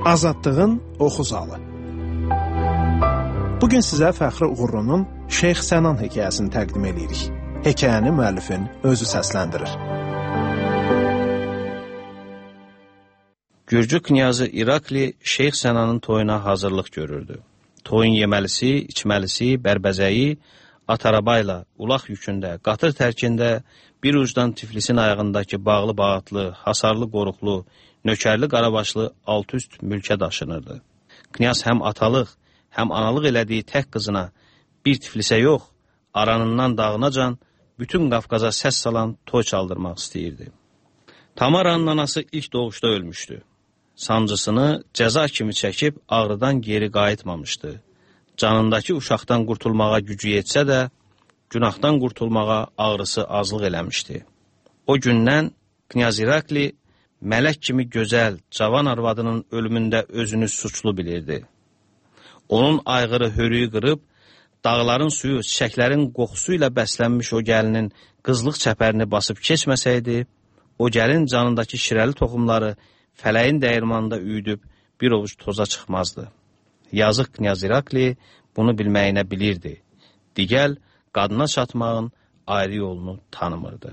Azadlığın oxu zalı. Bugün sizə Fəxri Uğurlunun Şeyx Sənan hekayəsini təqdim edirik. Hekayəni müəllifin özü səsləndirir. Gürcü knyazı İrakli Şeyx Sənanın toyuna hazırlıq görürdü. Toyun yeməlisi, içməlisi, bərbəzəyi atarabayla, ulaq yükündə, qatır tərkində bir ucdan Tiflisin ayağındakı bağlı bağatlı, hasarlı qoruqlu, nökərli qarabaşlı alt-üst mülkə daşınırdı. Knyaz həm atalıq, həm analıq elədiyi tək qızına bir Tiflisə yox, aranından dağınacan bütün Qafqaza səs salan toy çaldırmaq istəyirdi. Tamaranın anası ilk doğuşda ölmüşdü. Sancısını cəza kimi çəkib ağrıdan geri qayıtmamışdı. Canındakı uşaqdan qurtulmağa gücü yetsə də, günahdan qurtulmağa ağrısı azlıq eləmişdi. O gündən Knyaz İrakli mələk kimi gözəl, cavan arvadının ölümündə özünü suçlu bilirdi. Onun ayğırı hörüyü qırıb, dağların suyu, çiçəklərin qoxusu ilə bəslənmiş o gəlinin qızlıq çəpərini basıb keçməsəydi, o gəlin canındakı şirəli toxumları fələyin dəyirmanında üyüdüb bir ovuc toza çıxmazdı. Yazıq Knyaz İrakli bunu bilməyinə bilirdi. Digəl, qadına çatmağın ayrı yolunu tanımırdı.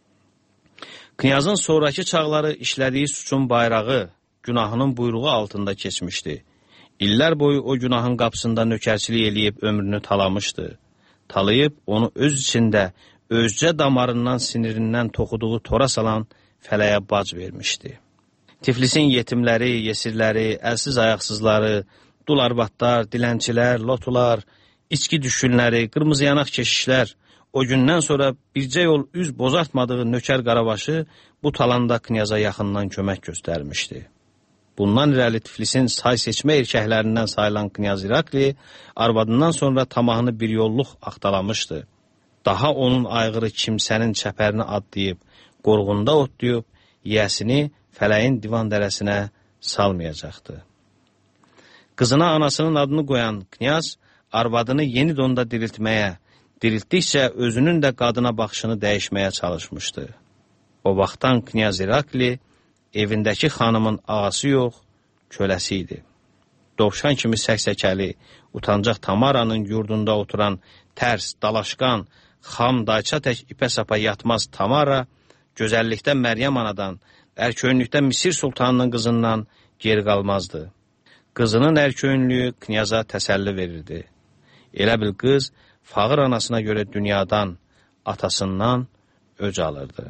Knyazın sonraki çağları işlədiyi suçun bayrağı, günahının buyruğu altında keçmişdi. İllər boyu o günahın qapısında nökərçilik eləyib ömrünü talamışdı. Talayıb onu öz içində, özcə damarından, sinirindən toxuduğu tora salan fələyə bac vermişdi. Tiflisin yetimləri, yesirləri, əlsiz ayaqsızları, dul arvadlar, dilənçilər, lotular, içki düşkünləri, qırmızı yanaq keşişlər, o gündən sonra bircə yol üz bozartmadığı nökər qarabaşı bu talanda Knyaza yaxından kömək göstərmişdi. Bundan irəli Tiflisin say seçmə erkəklərindən sayılan Knyaz İrakli arvadından sonra tamahını bir yolluq axtalamışdı. Daha onun ayğırı kimsənin çəpərini adlayıb, qorğunda otlayıb, yiyəsini fələyin divan dərəsinə salmayacaqdı. Qızına anasının adını qoyan Knyaz arvadını yeni donda diriltməyə, diriltdikcə özünün də qadına baxışını dəyişməyə çalışmışdı. O vaxtdan Knyaz İrakli evindəki xanımın ağası yox, köləsi idi. Dovşan kimi səksəkəli, utancaq Tamaranın yurdunda oturan tərs, dalaşqan, xam dayça tək ipə sapa yatmaz Tamara, gözəllikdə Məryəm anadan, ərköyünlükdə Misir sultanının qızından geri qalmazdı. Qızının ərköyünlüyü Knyaza təsəlli verirdi. Elə bil qız, fağır anasına görə dünyadan, atasından öc alırdı.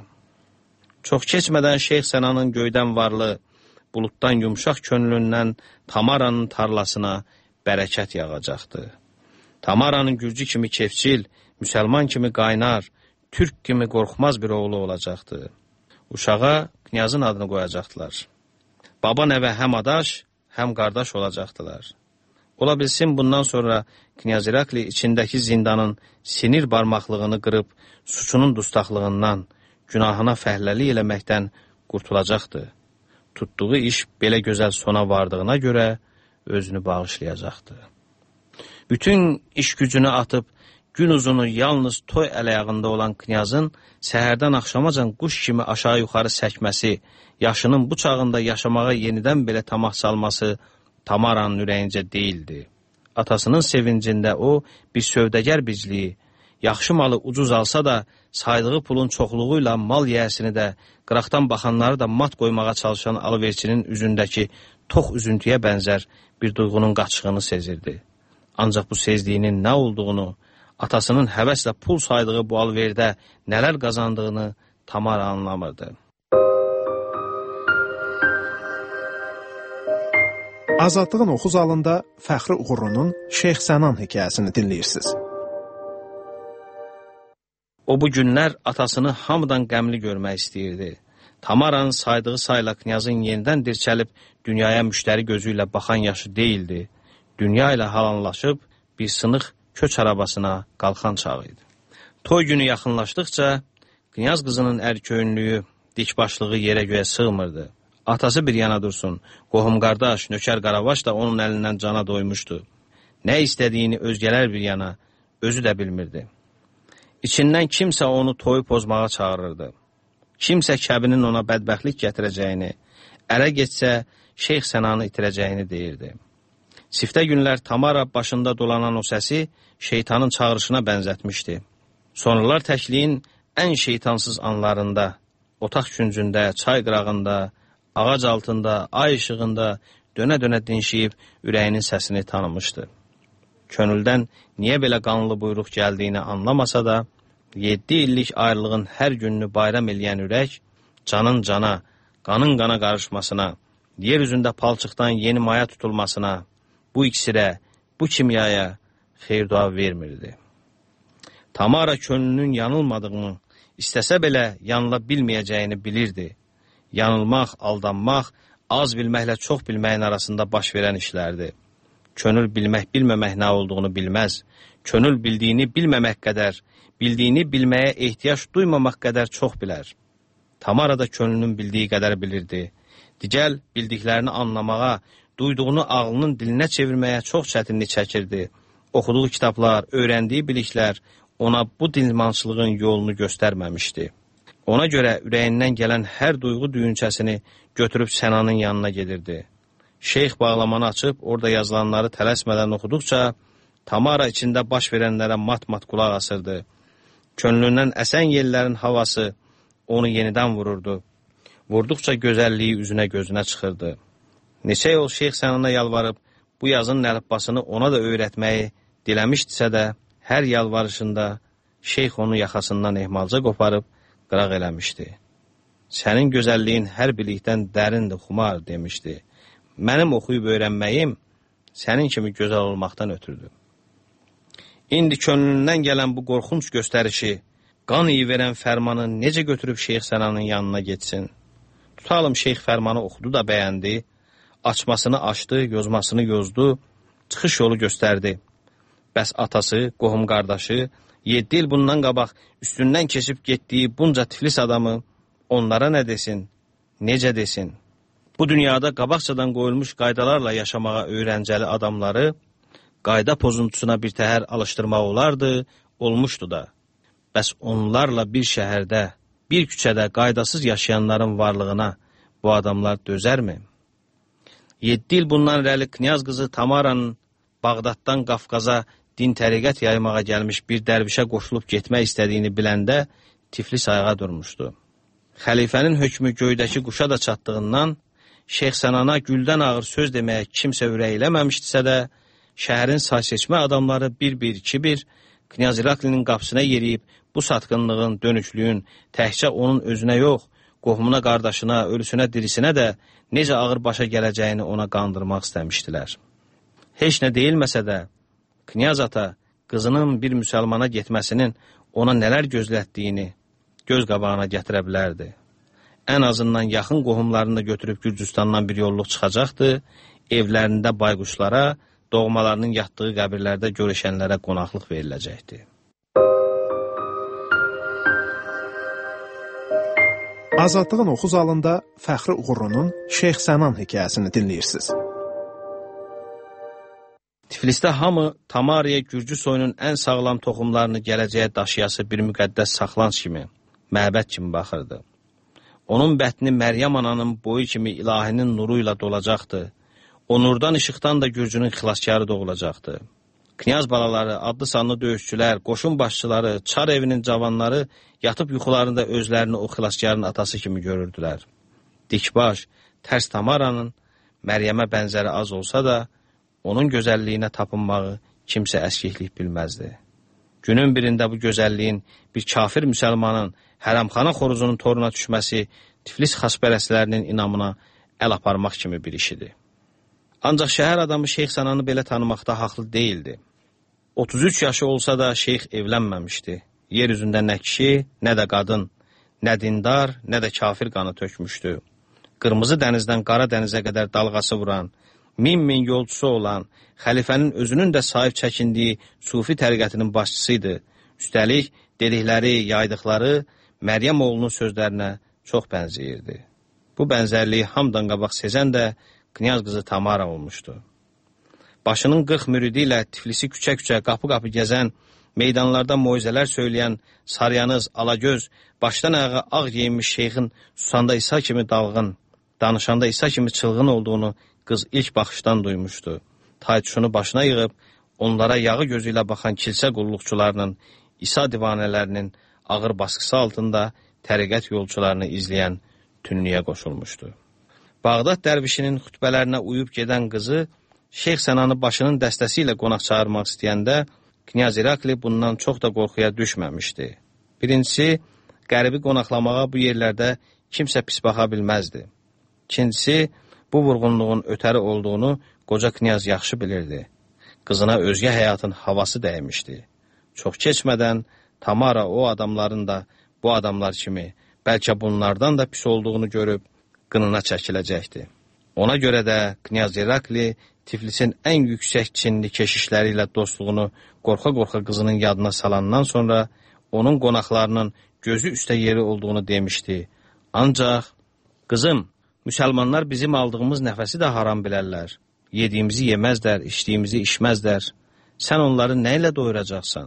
Çox keçmədən Şeyx Sənanın göydən varlı, buluddan yumşaq könlündən Tamaranın tarlasına bərəkət yağacaqdı. Tamaranın gürcü kimi kefçil, müsəlman kimi qaynar, türk kimi qorxmaz bir oğlu olacaqdı. Uşağa Knyazın adını qoyacaqdılar. Baba nəvə həm adaş, həm qardaş olacaqdılar. Ola bilsin bundan sonra Knyaz İrakli içindəki zindanın sinir barmaqlığını qırıb, suçunun dustaqlığından, günahına fəhləlik eləməkdən qurtulacaqdı. Tutduğu iş belə gözəl sona vardığına görə özünü bağışlayacaqdı. Bütün iş gücünü atıb, gün uzunu yalnız toy ələyağında olan Knyazın səhərdən axşamacan quş kimi aşağı-yuxarı səkməsi, yaşının bu çağında yaşamağa yenidən belə tamah salması Tamaranın ürəyincə deyildi. Atasının sevincində o bir sövdəgər bicliyi, yaxşı malı ucuz alsa da saydığı pulun çoxluğuyla mal yiyəsini də, qıraqdan baxanları da mat qoymağa çalışan alıverçinin üzündəki tox üzüntüyə bənzər bir duyğunun qaçığını sezirdi. Ancaq bu sezliyinin nə olduğunu, atasının həvəslə pul saydığı bu alverdə nələr qazandığını Tamara anlamırdı. Azadlığın oxu zalında Fəxri Uğurlunun Şeyx Sənan hekayəsini dinləyirsiniz. O bu günlər atasını hamıdan qəmli görmək istəyirdi. Tamaranın saydığı sayla Knyazın yenidən dirçəlib dünyaya müştəri gözü ilə baxan yaşı deyildi. Dünya ilə halanlaşıb bir sınıq köç arabasına qalxan çağı idi. Toy günü yaxınlaşdıqca Knyaz qızının ərköyünlüyü, dikbaşlığı yerə göyə sığmırdı. Atası bir yana dursun, qohum qardaş, nökər qaravaş da onun əlindən cana doymuşdu. Nə istədiyini özgələr bir yana, özü də bilmirdi. İçindən kimsə onu toyu pozmağa çağırırdı. Kimsə kəbinin ona bədbəxtlik gətirəcəyini, ərə getsə Şeyx Sənanı itirəcəyini deyirdi. Siftə günlər Tamara başında dolanan o səsi şeytanın çağırışına bənzətmişdi. Sonralar təkliyin ən şeytansız anlarında, otaq küncündə, çay qırağında, ağac altında, ay işığında dönə-dönə dinşiyib ürəyinin səsini tanımışdı. Könüldən niyə belə qanlı buyruq gəldiyini anlamasa da, 7 illik ayrılığın hər gününü bayram eləyən ürək, canın cana, qanın qana qarışmasına, yer üzündə palçıqdan yeni maya tutulmasına, bu iksirə, bu kimyaya xeyir-dua vermirdi. Tamara könlünün yanılmadığını, istəsə belə yanıla bilməyəcəyini bilirdi. Yanılmaq, aldanmaq, az bilməklə çox bilməyin arasında baş verən işlərdir. Könül bilmək, bilməmək nə olduğunu bilməz. Könül bildiyini bilməmək qədər, bildiyini bilməyə ehtiyac duymamaq qədər çox bilər. Tamara da könlünün bildiyi qədər bilirdi. Digəl bildiklərini anlamağa, duyduğunu ağlının dilinə çevirməyə çox çətinlik çəkirdi. Oxuduğu kitablar, öyrəndiyi biliklər ona bu dilmançılığın yolunu göstərməmişdi. Ona görə ürəyindən gələn hər duyğu düyünçəsini götürüb Sənanın yanına gedirdi. Şeyx bağlamanı açıb orada yazılanları tələsmədən oxuduqca Tamara içində baş verənlərə mat-mat qulaq asırdı. Könlündən əsən yellərin havası onu yenidən vururdu. Vurduqca gözəlliyi üzünə gözünə çıxırdı. Neçə yol Şeyx Sənana yalvarıb bu yazının əlifbasını ona da öyrətməyi diləmişdisə də, hər yalvarışında Şeyx onu yaxasından ehmalca qoparıb qıraq eləmişdi. Sənin gözəlliyin hər bilikdən dərindir, xumar, demişdi. Mənim oxuyub öyrənməyim sənin kimi gözəl olmaqdan ötürdü. İndi könlündən gələn bu qorxunç göstərişi, qan iyi verən fərmanı necə götürüb Şeyx Sənanın yanına getsin? Tutalım Şeyx fərmanı oxudu da bəyəndi, açmasını açdı, yozmasını yozdu, çıxış yolu göstərdi. Bəs atası, qohum qardaşı, 7 il bundan qabaq üstündən keçib getdiyi bunca Tiflis adamı onlara nə desin, necə desin? Bu dünyada qabaqcadan qoyulmuş qaydalarla yaşamağa öyrəncəli adamları qayda pozuntusuna bir təhər alışdırmaq olardı, olmuşdu da. Bəs onlarla bir şəhərdə, bir küçədə qaydasız yaşayanların varlığına bu adamlar dözərmi? 7 il bundan irəli Knyaz qızı Tamaranın Bağdaddan Qafqaza din təriqət yaymağa gəlmiş bir dərvişə qoşulub getmək istədiyini biləndə Tiflis ayağa durmuşdu. Xəlifənin hökmü göydəki quşa da çatdığından Şeyx Sənana güldən ağır söz deməyə kimsə ürək eləməmişdisə də, şəhərin say-seçmə adamları bir-bir, iki-bir Knyaz İraklinin qapısına yeriyib bu satqınlığın, dönüklüyün təkcə onun özünə yox, qohumuna, qardaşına, ölüsünə, dirisinə də necə ağır başa gələcəyini ona qandırmaq istəmişdilər. Heç nə deyilməsə də, Knyaz ata qızının bir müsəlmana getməsinin ona nələr gözlətdiyini göz qabağına gətirə bilərdi. Ən azından yaxın qohumlarını da götürüb Gürcüstandan bir yolluq çıxacaqdı, evlərində bayquşlara, doğmalarının yatdığı qəbirlərdə görüşənlərə qonaqlıq veriləcəkdi. Azadlığın oxu zalında Fəxri Uğurunun Şeyx Sənan hekayəsini dinləyirsiniz. Tiflisdə hamı Tamaraya Gürcü soyunun ən sağlam toxumlarını gələcəyə daşıyası bir müqəddəs saxlanc kimi, məbəd kimi baxırdı. Onun bətni Məryəm ananın boyu kimi ilahinin nuru ilə dolacaqdı. O nurdan işıqdan da Gürcünün xilaskarı doğulacaqdı. Knyaz balaları, adlı sanlı döyüşçülər, qoşun başçıları, Çar evinin cavanları yatıb yuxularında özlərini o xilaskarın atası kimi görürdülər. Dikbaş, tərs Tamaranın Məryəmə bənzəri az olsa da, onun gözəlliyinə tapınmağı kimsə əskiklik bilməzdi. Günün birində bu gözəlliyin bir kafir müsəlmanın hərəmxana xoruzunun toruna düşməsi Tiflis xaspərəslərinin inamına əl aparmaq kimi bir işidir. Ancaq şəhər adamı Şeyx Sənanı belə tanımaqda haqlı deyildi. 33 yaşı olsa da Şeyx evlənməmişdi. Yer üzündə nə kişi, nə də qadın, nə dindar, nə də kafir qanı tökmüşdü. Qırmızı dənizdən qara dənizə qədər dalğası vuran, min yolcusu olan, xəlifənin özünün də sahib çəkindiyi sufi təriqətinin başçısıydı. Üstəlik, dedikləri, yaydıqları Məryəm oğlunun sözlərinə çox bənzəyirdi. Bu bənzərliyi hamdan qabaq sezən də Knyaz qızı Tamara olmuşdu. Başının 40 müridi ilə Tiflisi küçə-küçə, qapı-qapı gəzən, meydanlarda moizələr söyləyən Saryanız, Alagöz, başdan ayağa ağ geyinmiş şeyxin Susanda İsa kimi dalğın, Danışanda İsa kimi çılğın olduğunu qız ilk baxışdan duymuşdu. Taytuşunu başına yığıb, onlara yağı gözü ilə baxan kilsə qulluqçularının, İsa divanələrinin ağır baskısı altında təriqət yolcularını izləyən tünlüyə qoşulmuşdu. Bağdad dərvişinin xütbələrinə uyub gedən qızı, Şeyx Sənanı başının dəstəsi ilə qonaq çağırmaq istəyəndə, Knyaz İrakli bundan çox da qorxuya düşməmişdi. Birincisi, qəribi qonaqlamağa bu yerlərdə kimsə pis baxa bilməzdi. İkincisi, bu vurğunluğun ötəri olduğunu qoca knyaz yaxşı bilirdi. Qızına özgə həyatın havası dəymişdi. Çox keçmədən Tamara o adamların da bu adamlar kimi, bəlkə bunlardan da pis olduğunu görüb qınına çəkiləcəkdi. Ona görə də Knyaz İrakli Tiflisin ən yüksək çinli keşişləri ilə dostluğunu qorxa-qorxa qızının yadına salandan sonra onun qonaqlarının gözü üstə yeri olduğunu demişdi. Ancaq, qızım, müsəlmanlar bizim aldığımız nəfəsi də haram bilərlər. Yediyimizi yeməzlər, içdiyimizi içməzlər. Sən onları nə ilə doyuracaqsan?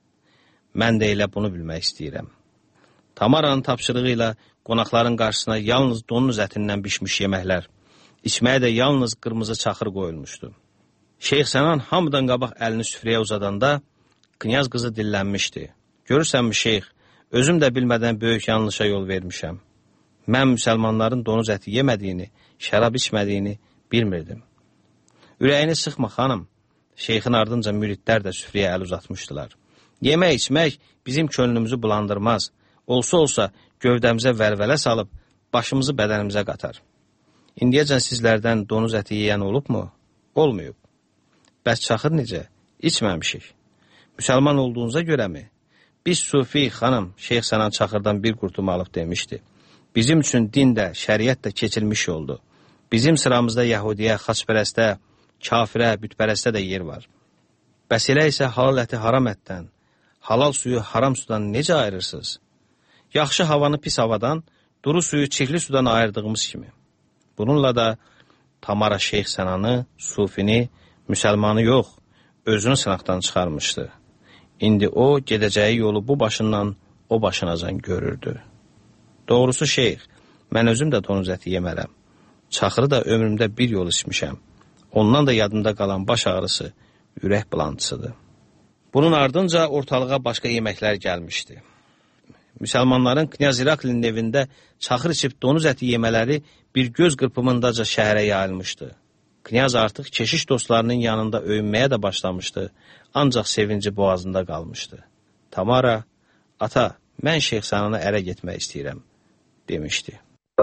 Mən də elə bunu bilmək istəyirəm. Tamaranın tapşırığı ilə qonaqların qarşısına yalnız donuz ətindən bişmiş yeməklər, içməyə də yalnız qırmızı çaxır qoyulmuşdu. Şeyx Sənan hamıdan qabaq əlini süfrəyə uzadanda, knyaz qızı dillənmişdi. Görürsənmi şeyx, özüm də bilmədən böyük yanlışa yol vermişəm. Mən müsəlmanların donuz əti yemədiyini, şərab içmədiyini bilmirdim. Ürəyini sıxma, xanım. Şeyxin ardınca müridlər də süfrəyə əl uzatmışdılar. Yemək, içmək bizim könlümüzü bulandırmaz. Olsa gövdəmizə vəlvələ salıb, başımızı bədənimizə qatar. İndiyəcən sizlərdən donuz əti yeyən olubmu? Olmayıb. Bəs çaxır necə? İçməmişik. Müsəlman olduğunuza görəmi? Biz sufi, xanım, Şeyx Sənan çaxırdan bir qurtum alıb demişdi. Bizim üçün din də, şəriət də keçilmiş yoldur. Bizim sıramızda Yahudiyə, xaçpərəstə, kafirə, bütpərəstə də yer var. Bəs elə isə halal əti haram ətdən, halal suyu haram sudan necə ayırırsınız? Yaxşı havanı pis havadan, duru suyu çirkli sudan ayırdığımız kimi. Bununla da Tamara Şeyx Sənanı, sufini, müsəlmanı yox, özünü sınaqdan çıxarmışdı. İndi o, gedəcəyi yolu bu başından o başınacan görürdü. Doğrusu şeyx, mən özüm də donuz əti yemərəm. Çaxırı da ömrümdə bir yol içmişəm. Ondan da yadımda qalan baş ağrısı, ürək bulantısıdır. Bunun ardınca ortalığa başqa yeməklər gəlmişdi. Müsəlmanların Knyaz İraklinin evində çaxır içib donuz əti yemələri bir göz qırpımındaca şəhərə yayılmışdı. Knyaz artıq keşiş dostlarının yanında öyünməyə də başlamışdı, ancaq sevinci boğazında qalmışdı. Tamara, ata, mən Şeyx Sənana ərə getmək istəyirəm, demişdi.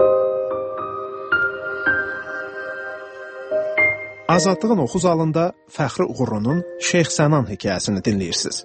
Azadlığın oxu zalında Fəxri Uğurunun Şeyx Sənan hekayəsini dinləyirsiniz.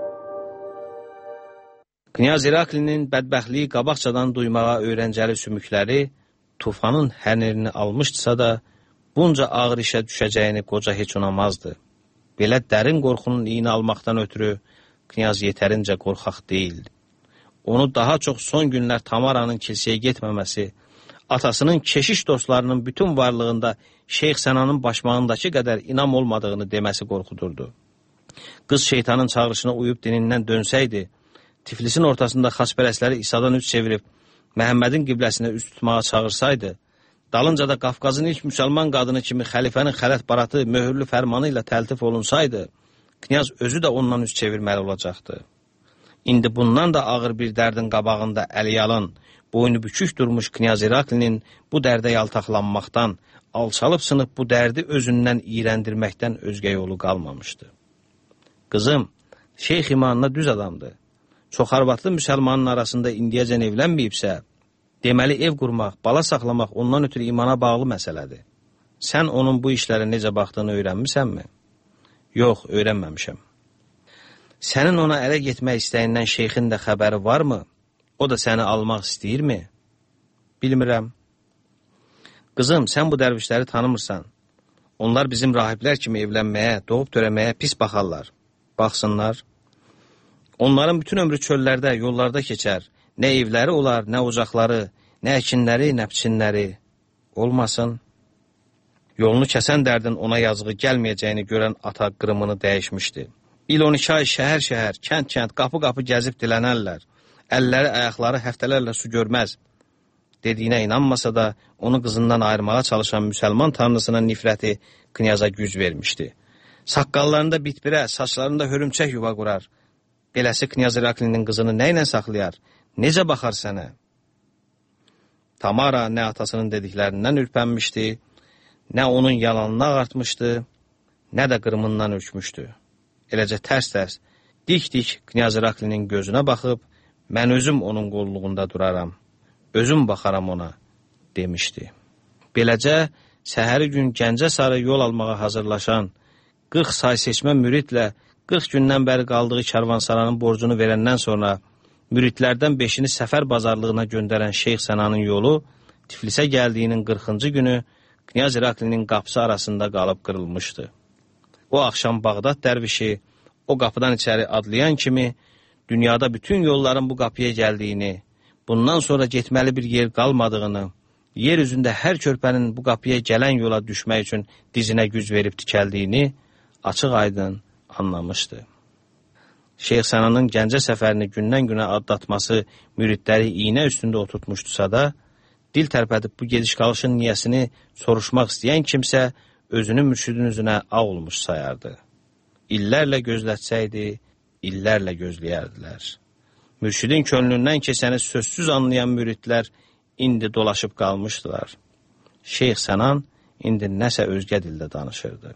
Knyaz İraklinin bədbəxtliyi qabaqcadan duymağa öyrəncəli sümükləri tufanın hənirini almışdısa da, bunca ağır işə düşəcəyini qoca heç unamazdı. Belə dərin qorxunun iyini almaqdan ötürü Knyaz yetərincə qorxaq deyildi. Onu daha çox son günlər Tamaranın kilsəyə getməməsi, atasının keşiş dostlarının bütün varlığında Şeyx Sənanın başmağındakı qədər inam olmadığını deməsi qorxudurdu. Qız şeytanın çağrışına uyub dinindən dönsəydi, Tiflisin ortasında xaçpərəstləri İsa'dan üz çevirib Məhəmmədin qibləsinə üz tutmağa çağırsaydı, dalınca da Qafqazın ilk müsəlman qadını kimi xəlifənin xələt baratı möhürlü fərmanı ilə təltif olunsaydı, Knyaz özü də ondan üz çevirməli olacaqdı. İndi bundan da ağır bir dərdin qabağında əliyalan, boynu bükük durmuş Knyaz İraklinin bu dərdə yaltaqlanmaqdan, alçalıb sınıb bu dərdi özündən iyrəndirməkdən özgə yolu qalmamışdı. Qızım, şeyx imanına düz adamdır. Çox arvadlı müsəlmanın arasında indiyəcən evlənməyibsə, deməli ev qurmaq, bala saxlamaq ondan ötürü imana bağlı məsələdir. Sən onun bu işlərə necə baxdığını öyrənmisənmi? Yox, öyrənməmişəm. Sənin ona ərə getmək istəyindən şeyxin də xəbəri varmı? O da səni almaq istəyirmi? Bilmirəm. Qızım, sən bu dərvişləri tanımırsan. Onlar bizim rahiblər kimi evlənməyə, doğub törəməyə pis baxarlar. Baxsınlar. Onların bütün ömrü çöllərdə, yollarda keçər. Nə evləri olar, nə ocaqları, nə əkinləri, nə biçinləri. Olmasın. Yolunu kəsən dərdin ona yazığı gəlməyəcəyini görən ata qırımını dəyişmişdi. İl 12 ay şəhər-şəhər, kənd-kənd, qapı-qapı gəzib dilənərlər. Əlləri, ayaqları həftələrlə su görməz. dediyinə inanmasa da, onu qızından ayırmağa çalışan müsəlman tanrısına nifrəti knyaza güc vermişdi. Saqqallarında bitbirə, saçlarında hörümçək yuva qurar. Beləsi knyaz İraklinin qızını nə ilə saxlayar? Necə baxar sənə? Tamara nə atasının dediklərindən ürpənmişdi, nə onun yalanını ağartmışdı, nə də qırmından ürkmüşdü. Eləcə tərs-tərs, dik-dik knyaz İraklinin gözünə baxıb, mən özüm onun qolluğunda duraram, özüm baxaram ona, demişdi. Beləcə, səhəri gün Gəncə sarı yol almağa hazırlaşan, 40 say seçmə müridlə 40 gündən bəri qaldığı karvansaranın borcunu verəndən sonra müridlərdən 5-ini səfər bazarlığına göndərən Şeyx Sənanın yolu Tiflisə gəldiyinin 40-cı günü Knyaz İraklinin qapısı arasında qalıb qırılmışdı. O axşam Bağdad dərvişi o qapıdan içəri adlayan kimi dünyada bütün yolların bu qapıya gəldiyini, bundan sonra getməli bir yer qalmadığını, yer üzündə hər körpənin bu qapıya gələn yola düşmək üçün dizinə güc verib tikəldiyini açıq-aydın anlamışdı. Şeyx Sənanın Gəncə səfərini gündən-günə adlatması müridləri iynə üstündə oturtmuşdusa da, dil tərpədib bu gediş-qalışın niyəsini soruşmaq istəyən kimsə özünü mürşidin üzünə ağ olmuş sayardı. İllərlə gözlətsəydi, illərlə gözləyərdilər. Mürşidin könlündən keçəni sözsüz anlayan müridlər indi dolaşıb qalmışdılar. Şeyx Sənan indi nəsə özgə dildə danışırdı.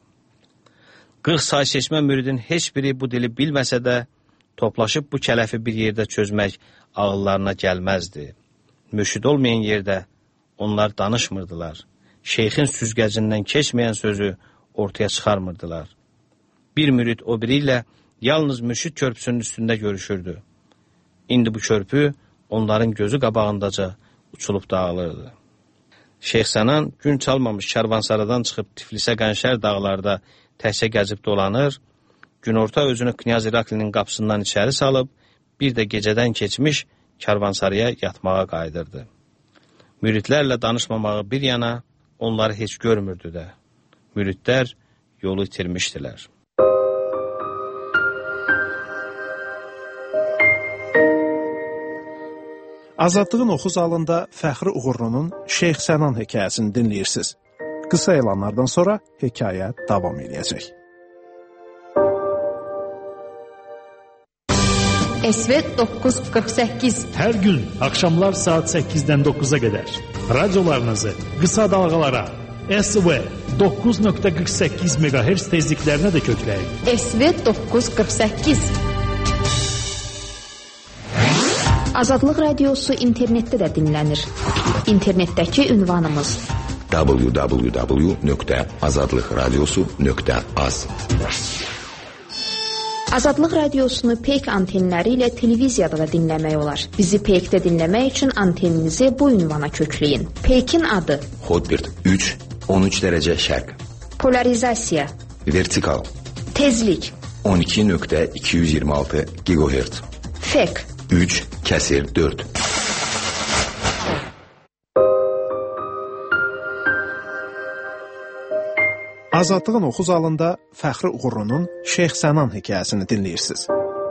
40 say seçmə müridin heç biri bu dili bilməsə də, toplaşıb bu kələfi bir yerdə çözmək ağıllarına gəlməzdi. Mürşid olmayan yerdə onlar danışmırdılar. Şeyxin süzgəcindən keçməyən sözü ortaya çıxarmırdılar. Bir mürid o biri ilə yalnız mürşid körpüsünün üstündə görüşürdü. İndi bu körpü onların gözü qabağındaca uçulub dağılırdı. Şeyx Sənan gün çalmamış Karvansaradan çıxıb Tiflisə Qənşər dağlarda təhsə gəzib dolanır, günorta özünü Knyaz İraklinin qapısından içəri salıb, bir də gecədən keçmiş Karvansaraya yatmağa qayıdırdı. Müridlərlə danışmamağı bir yana, onları heç görmürdü də. Müridlər yolu itirmişdilər. Azadlığın oxu zalında Fəxri Uğurlunun Şeyx Sənan hekayəsini dinləyirsiniz. Qısa elanlardan sonra hekayə davam edəcək. SV 948 Hər gün axşamlar saat 8-dən 9-a qədər radiolarınızı qısa dalğalara SV 9.48 MHz tezliklərinə də kökləyin. SV 948 Azadlıq radiosu internetdə də dinlənir. İnternetdəki ünvanımız www.azadlıqradiosu.az Azadlıq radiosunu Peyk antenləri ilə televiziyada da dinləmək olar. Bizi Peykdə dinləmək üçün anteninizi bu ünvana kökləyin. Peykin adı Hotbird 3, 13 dərəcə şərq. Polarizasiya Vertikal Tezlik 12.226 GHz. Fek 3/4 Azadlığın oxu zalında Fəxri Uğurlunun Şeyx Sənan hekayəsini dinləyirsiniz.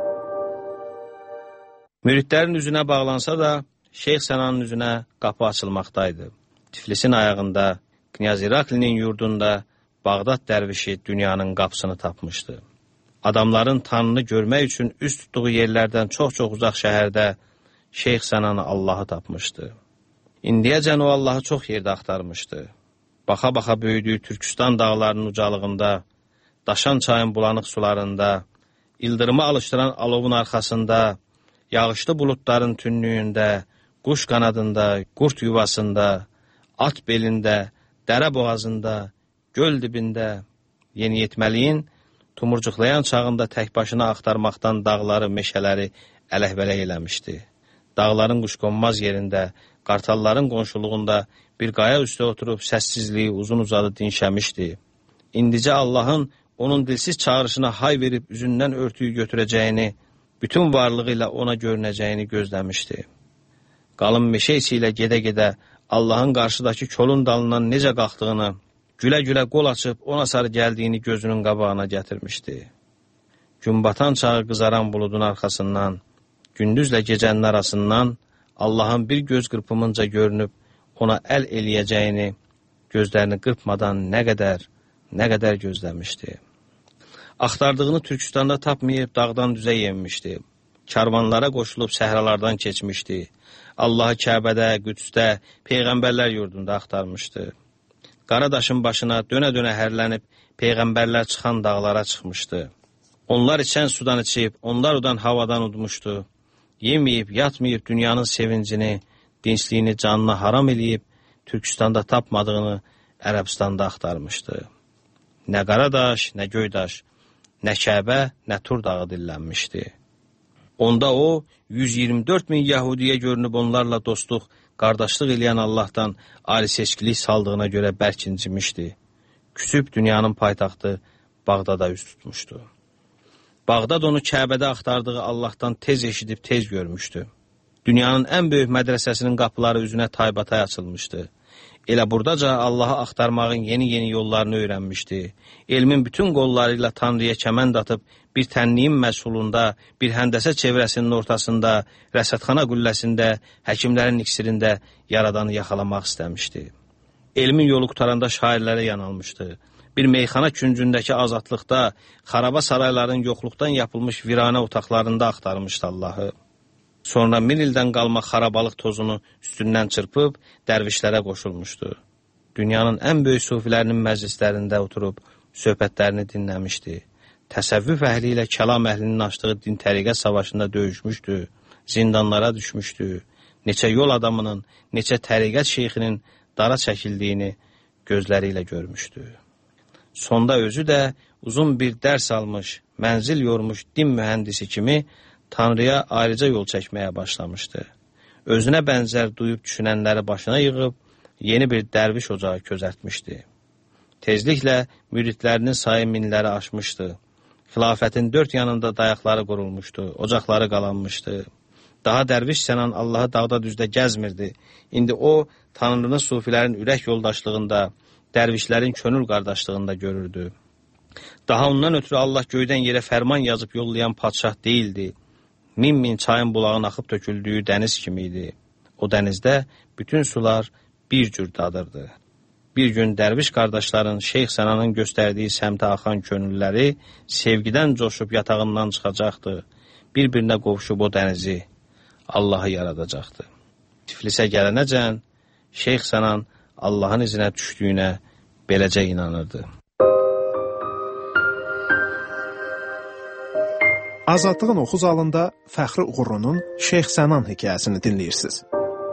Müridlərin üzünə bağlansa da, Şeyx Sənanın üzünə qapı açılmaqdaydı. Tiflisin ayağında, Knyaz İraklinin yurdunda Bağdad dərvişi dünyanın qapısını tapmışdı. Adamların tanrını görmək üçün üst tutduğu yerlərdən çox-çox uzaq şəhərdə Şeyx Sənanı Allahı tapmışdı. İndiyəcən o Allahı çox yerdə axtarmışdı. Baxa-baxa böyüdüyü Türkistan dağlarının ucalığında, daşan çayın bulanıq sularında, ildırımı alışdıran alovun arxasında, yağışlı buludların tünlüyündə, quş qanadında, qurt yuvasında, at belində, dərə boğazında, göl dibində, yeniyetməliyin tumurcuqlayan çağında tək başına axtarmaqdan dağları, meşələri ələk-vələk eləmişdi. Dağların quşqonmaz yerində, qartalların qonşuluğunda bir qaya üstə oturub səssizliyi uzun-uzadı dinşəmişdi. İndicə Allahın onun dilsiz çağırışına hay verib üzündən örtüyü götürəcəyini, bütün varlığı ilə ona görünəcəyini gözləmişdi. Qalın meşə içi ilə gedə-gedə Allahın qarşıdakı kolun dalından necə qalxdığını, gülə-gülə qol açıb ona sarı gəldiyini gözünün qabağına gətirmişdi. Gün batan çağı qızaran buludun arxasından, gündüzlə gecənin arasından Allahın bir göz qırpımınca görünüb ona əl eləyəcəyini gözlərini qırpmadan nə qədər gözləmişdi. Axtardığını Türkistanda tapmayıb dağdan düzə yenmişdi. Karvanlara qoşulub səhralardan keçmişdi. Allahı Kəbədə, Qüdsdə, Peyğəmbərlər yurdunda axtarmışdı. Qaradaşın başına dönə-dönə hərlənib Peyğəmbərlər çıxan dağlara çıxmışdı. Onlar içən sudan içib, onlar udan havadan udmuşdu. Yeməyib, yatmayıb dünyanın sevincini, dinçliyini canına haram eləyib, Türkistanda tapmadığını Ərəbistanda axtarmışdı. Nə Qaradaş, nə Göydaş, nə Kəbə, nə Tur dağı dillənmişdi. Onda o, 124 min Yahudiyə görünüb onlarla dostluq, qardaşlıq eləyən Allahdan ali seçkilik saldığına görə bərk incimişdi. Küsüb dünyanın paytaxtı Bağdada üz tutmuşdu. Bağdad onu Kəbədə axtardığı Allahdan tez eşidib tez görmüşdü. Dünyanın ən böyük mədrəsəsinin qapıları üzünə taybatay açılmışdı. Elə buradaca Allahı axtarmağın yeni yollarını öyrənmişdi. Elmin bütün qolları ilə Tanrıya kəmənd atıb, bir tənliyin məsulunda, bir həndəsə çevrəsinin ortasında, rəsədxana qülləsində, həkimlərin iksirində yaradanı yaxalamaq istəmişdi. Elmin yolu qutaranda şairlərə yanalmışdı. Bir meyxana küncündəki azadlıqda, xaraba sarayların yoxluqdan yapılmış viranə otaqlarında axtarmışdı Allahı. Sonra 1000 ildən qalma xarabalıq tozunu üstündən çırpıb dərvişlərə qoşulmuşdu. Dünyanın ən böyük sufilərinin məclislərində oturub söhbətlərini dinləmişdi. Təsəvvüf əhli ilə kəlam əhlinin açdığı din təriqət savaşında döyüşmüşdü, zindanlara düşmüşdü. Neçə yol adamının, neçə təriqət şeyxinin dara çəkildiyini gözləri ilə görmüşdü. Sonda özü də uzun bir dərs almış, mənzil yormuş din mühəndisi kimi Tanrıya ayrıca yol çəkməyə başlamışdı. Özünə bənzər duyub düşünənləri başına yığıb, yeni bir dərviş ocağı közərtmişdi. Tezliklə müridlərinin sayı minləri aşmışdı. Xilafətin dörd yanında dayaqları qurulmuşdu, ocaqları qalanmışdı. Daha dərviş sənan Allahı dağda düzdə gəzmirdi. İndi o, Tanrını sufilərin ürək yoldaşlığında, dərvişlərin könül qardaşlığında görürdü. Daha ondan ötürü Allah göydən yerə fərman yazıb yollayan padşah deyildi. Min çayın bulağın axıb töküldüyü dəniz kimi idi. O dənizdə bütün sular bir cür dadırdı. Bir gün dərviş qardaşların Şeyx Sənanın göstərdiyi səmtə axan könülləri sevgidən coşub yatağından çıxacaqdı. Bir-birinə qovuşub o dənizi, Allahı yaradacaqdı. Tiflisə gələnəcən Şeyx Sənan Allahın izinə düşdüyünə beləcə inanırdı. Azadlığın oxu zalında Fəxri Uğurlu'nun Şeyx Sənan hekayəsini dinləyirsiniz.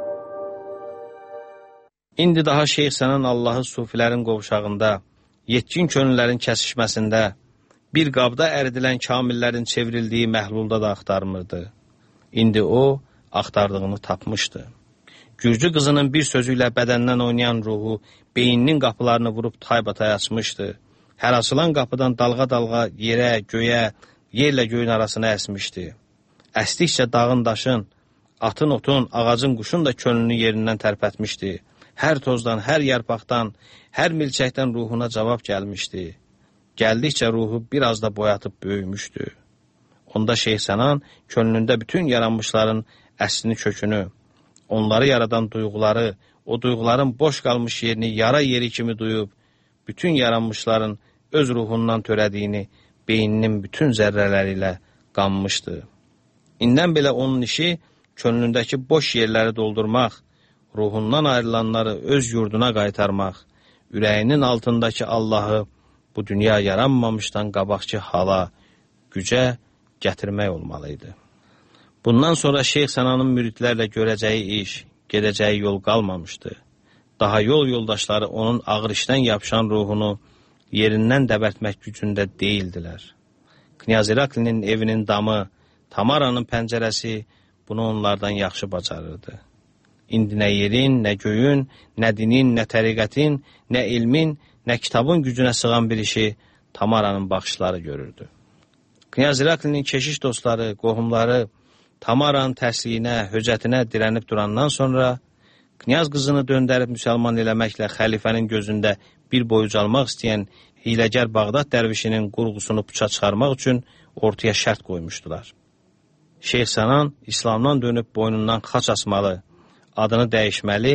İndi daha Şeyx Sənan Allahı sufilərin qovşağında, yetkin könüllərin kəsişməsində, bir qabda əridilən kamillərin çevrildiyi məhlulda da axtarmırdı. İndi o, axtardığını tapmışdı. Gürcü qızının bir sözü ilə bədəndən oynayan ruhu beyninin qapılarını vurub taybatay açmışdı. Hər açılan qapıdan dalğa-dalğa yerə, göyə, yerlə göyün arasına əsmişdi. Əsdikcə dağın daşın, atın otun, ağacın quşun da könlünü yerindən tərpətmişdi. Hər tozdan, hər yarpaqdan, hər milçəkdən ruhuna cavab gəlmişdi. Gəldikcə ruhu biraz da boyatıb böyümüşdü. Onda Şeyx Sənan könlündə bütün yaranmışların əslini kökünü, onları yaradan duyğuları, o duyğuların boş qalmış yerini yara yeri kimi duyub, bütün yaranmışların öz ruhundan törədiyini beyninin bütün zərrələri ilə qanmışdı. İndən belə onun işi könlündəki boş yerləri doldurmaq, ruhundan ayrılanları öz yurduna qaytarmaq, ürəyinin altındakı Allahı bu dünya yaranmamışdan qabaqki hala, gücə gətirmək olmalıydı. Bundan sonra Şeyx Sənanın müridlərlə görəcəyi iş, gedəcəyi yol qalmamışdı. Daha yol yoldaşları onun ağır işdən yapışan ruhunu yerindən dəbərtmək gücündə deyildilər. Knyaz İraklinin evinin damı, Tamaranın pəncərəsi bunu onlardan yaxşı bacarırdı. İndi nə yerin, nə göyün, nə dinin, nə təriqətin, nə ilmin, nə kitabın gücünə sığan bir işi Tamaranın baxışları görürdü. Knyaz İraklinin keşiş dostları, qohumları Tamaranın tərsliyinə, höcətinə dirənib durandan sonra Knyaz qızını döndərib müsəlman eləməklə xəlifənin gözündə bir boy ucalmaq istəyən hiləgər Bağdad dərvişinin qurğusunu puça çıxarmaq üçün ortaya şərt qoymuşdular. Şeyx Sənan İslamdan dönüb boynundan xaç asmalı, adını dəyişməli,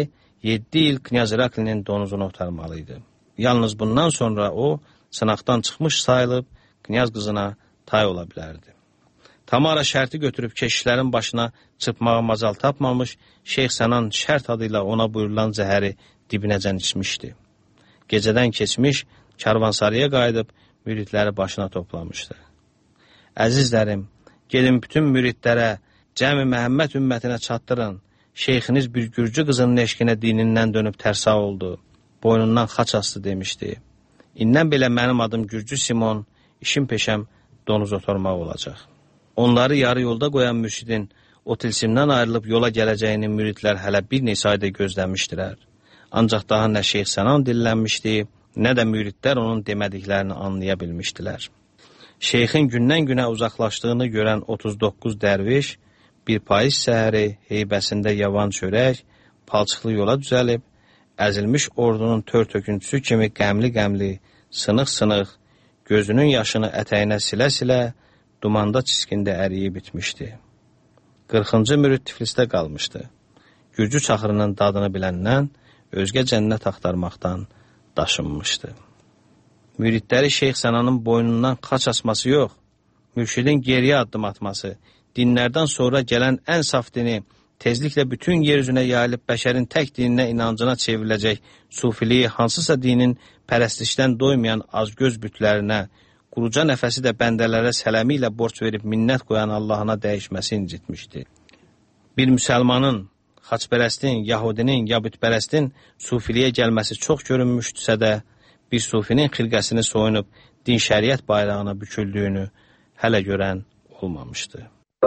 7 il Knyaz İraklinin donuzunu otarmalıydı. Yalnız bundan sonra o, sınaqdan çıxmış sayılıb, Knyaz qızına tay ola bilərdi. Tamara şərti götürüb keşişlərin başına çırpmağa macal tapmamış, Şeyx Sənan şərt adıyla ona buyurulan zəhəri dibinəcən içmişdi. Gecədən keçmiş, karvansaraya qayıdıb, müridləri başına toplamışdı. Əzizlərim, gedin bütün müridlərə, cəmi Məhəmməd ümmətinə çatdırın. Şeyxiniz bir gürcü qızının eşqinə dinindən dönüb tərsa oldu. Boynundan xaç astı demişdi. İndən belə mənim adım Gürcü Simon, işim peşəm donuz otarmaq olacaq. Onları yarı yolda qoyan mürşidin o tilsimdən ayrılıb yola gələcəyini müridlər hələ bir neçə ayda gözləmişdilər. Ancaq daha nə Şeyx Sənan dillənmişdi, nə də müridlər onun demədiklərini anlaya bilmişdilər. Şeyxin gündən-günə uzaqlaşdığını görən 39 dərviş, bir payız səhəri heybəsində yavan çörək, palçıqlı yola düzəlib, əzilmiş ordunun tör-töküntüsü kimi qəmli-qəmli, sınıq-sınıq, gözünün yaşını ətəyinə silə-silə, dumanda çiskində əriyib bitmişdi. 40-cı mürid Tiflisdə qalmışdı. Gürcü çaxırının dadını biləndən, özgə cənnət axtarmaqdan daşınmışdı. Müridləri Şeyx Sənanın boynundan xaç asması yox, mürşidin geriyə addım atması, dinlərdən sonra gələn ən saf dini, tezliklə bütün yer üzünə yayılıb bəşərin tək dininə inancına çevriləcək sufiliyi hansısa dinin pərəstişdən doymayan azgöz bütlərinə, quruca nəfəsi də bəndələrə sələmi ilə borc verib minnət qoyan Allahına dəyişməsi incitmişdi. Bir müsəlmanın, xaçpərəstin, yahudinin, ya bütpərəstin sufiliyə gəlməsi çox görünmüşdüsə də, bir sufinin xirqəsini soyunub din şəriət bayrağına büküldüyünü hələ görən olmamışdı.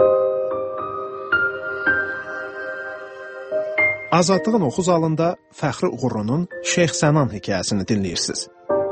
Azadlığın oxu zalında Fəxri Uğurlu'nun Şeyx Sənan hekayəsini dinləyirsiniz.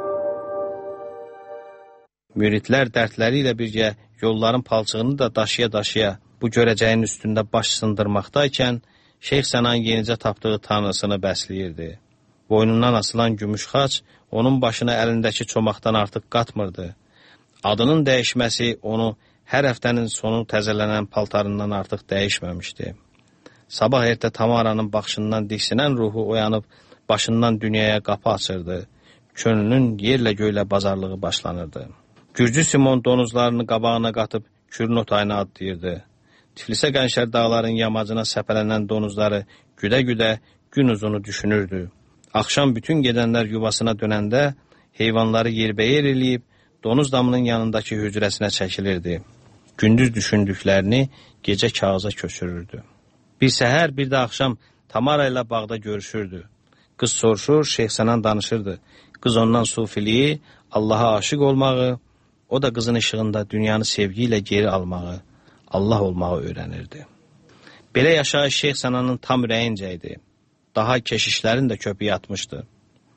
Müridlər dərdləri ilə birgə yolların palçığını da daşıya-daşıya bu görəcəyin üstündə baş sındırmaqdaykən, Şeyx Sənan yenicə tapdığı tanrısını bəsləyirdi. Boynundan asılan gümüş xaç onun başına əlindəki çomaqdan artıq qatmırdı. Adının dəyişməsi onu hər həftənin sonu təzələnən paltarından artıq dəyişməmişdi. Sabah ertə Tamaranın baxışından diksinən ruhu oyanıb başından dünyaya qapı açırdı. Könlünün yerlə göylə bazarlığı başlanırdı. Gürcü Simon donuzlarını qabağına qatıb Kürnot ayına adlayırdı. Tiflisə Qənşər dağların yamacına səpələnən donuzları güdə-güdə gün uzunu düşünürdü. Axşam bütün gedənlər yuvasına dönəndə heyvanları yerbəyer eləyib donuz damının yanındakı hücrəsinə çəkilirdi. Gündüz düşündüklərini gecə kağıza köçürürdü. Bir səhər, bir də axşam Tamara ilə bağda görüşürdü. Qız soruşur, Şeyx Sənan danışırdı. Qız ondan sufiliyi, Allaha aşiq olmağı, o da qızın işığında dünyanı sevgi ilə geri almağı, Allah olmağı öyrənirdi. Belə yaşayış Şeyx Sənanın tam ürəyincə idi. Daha keşişlərin də köpüyü atmışdı.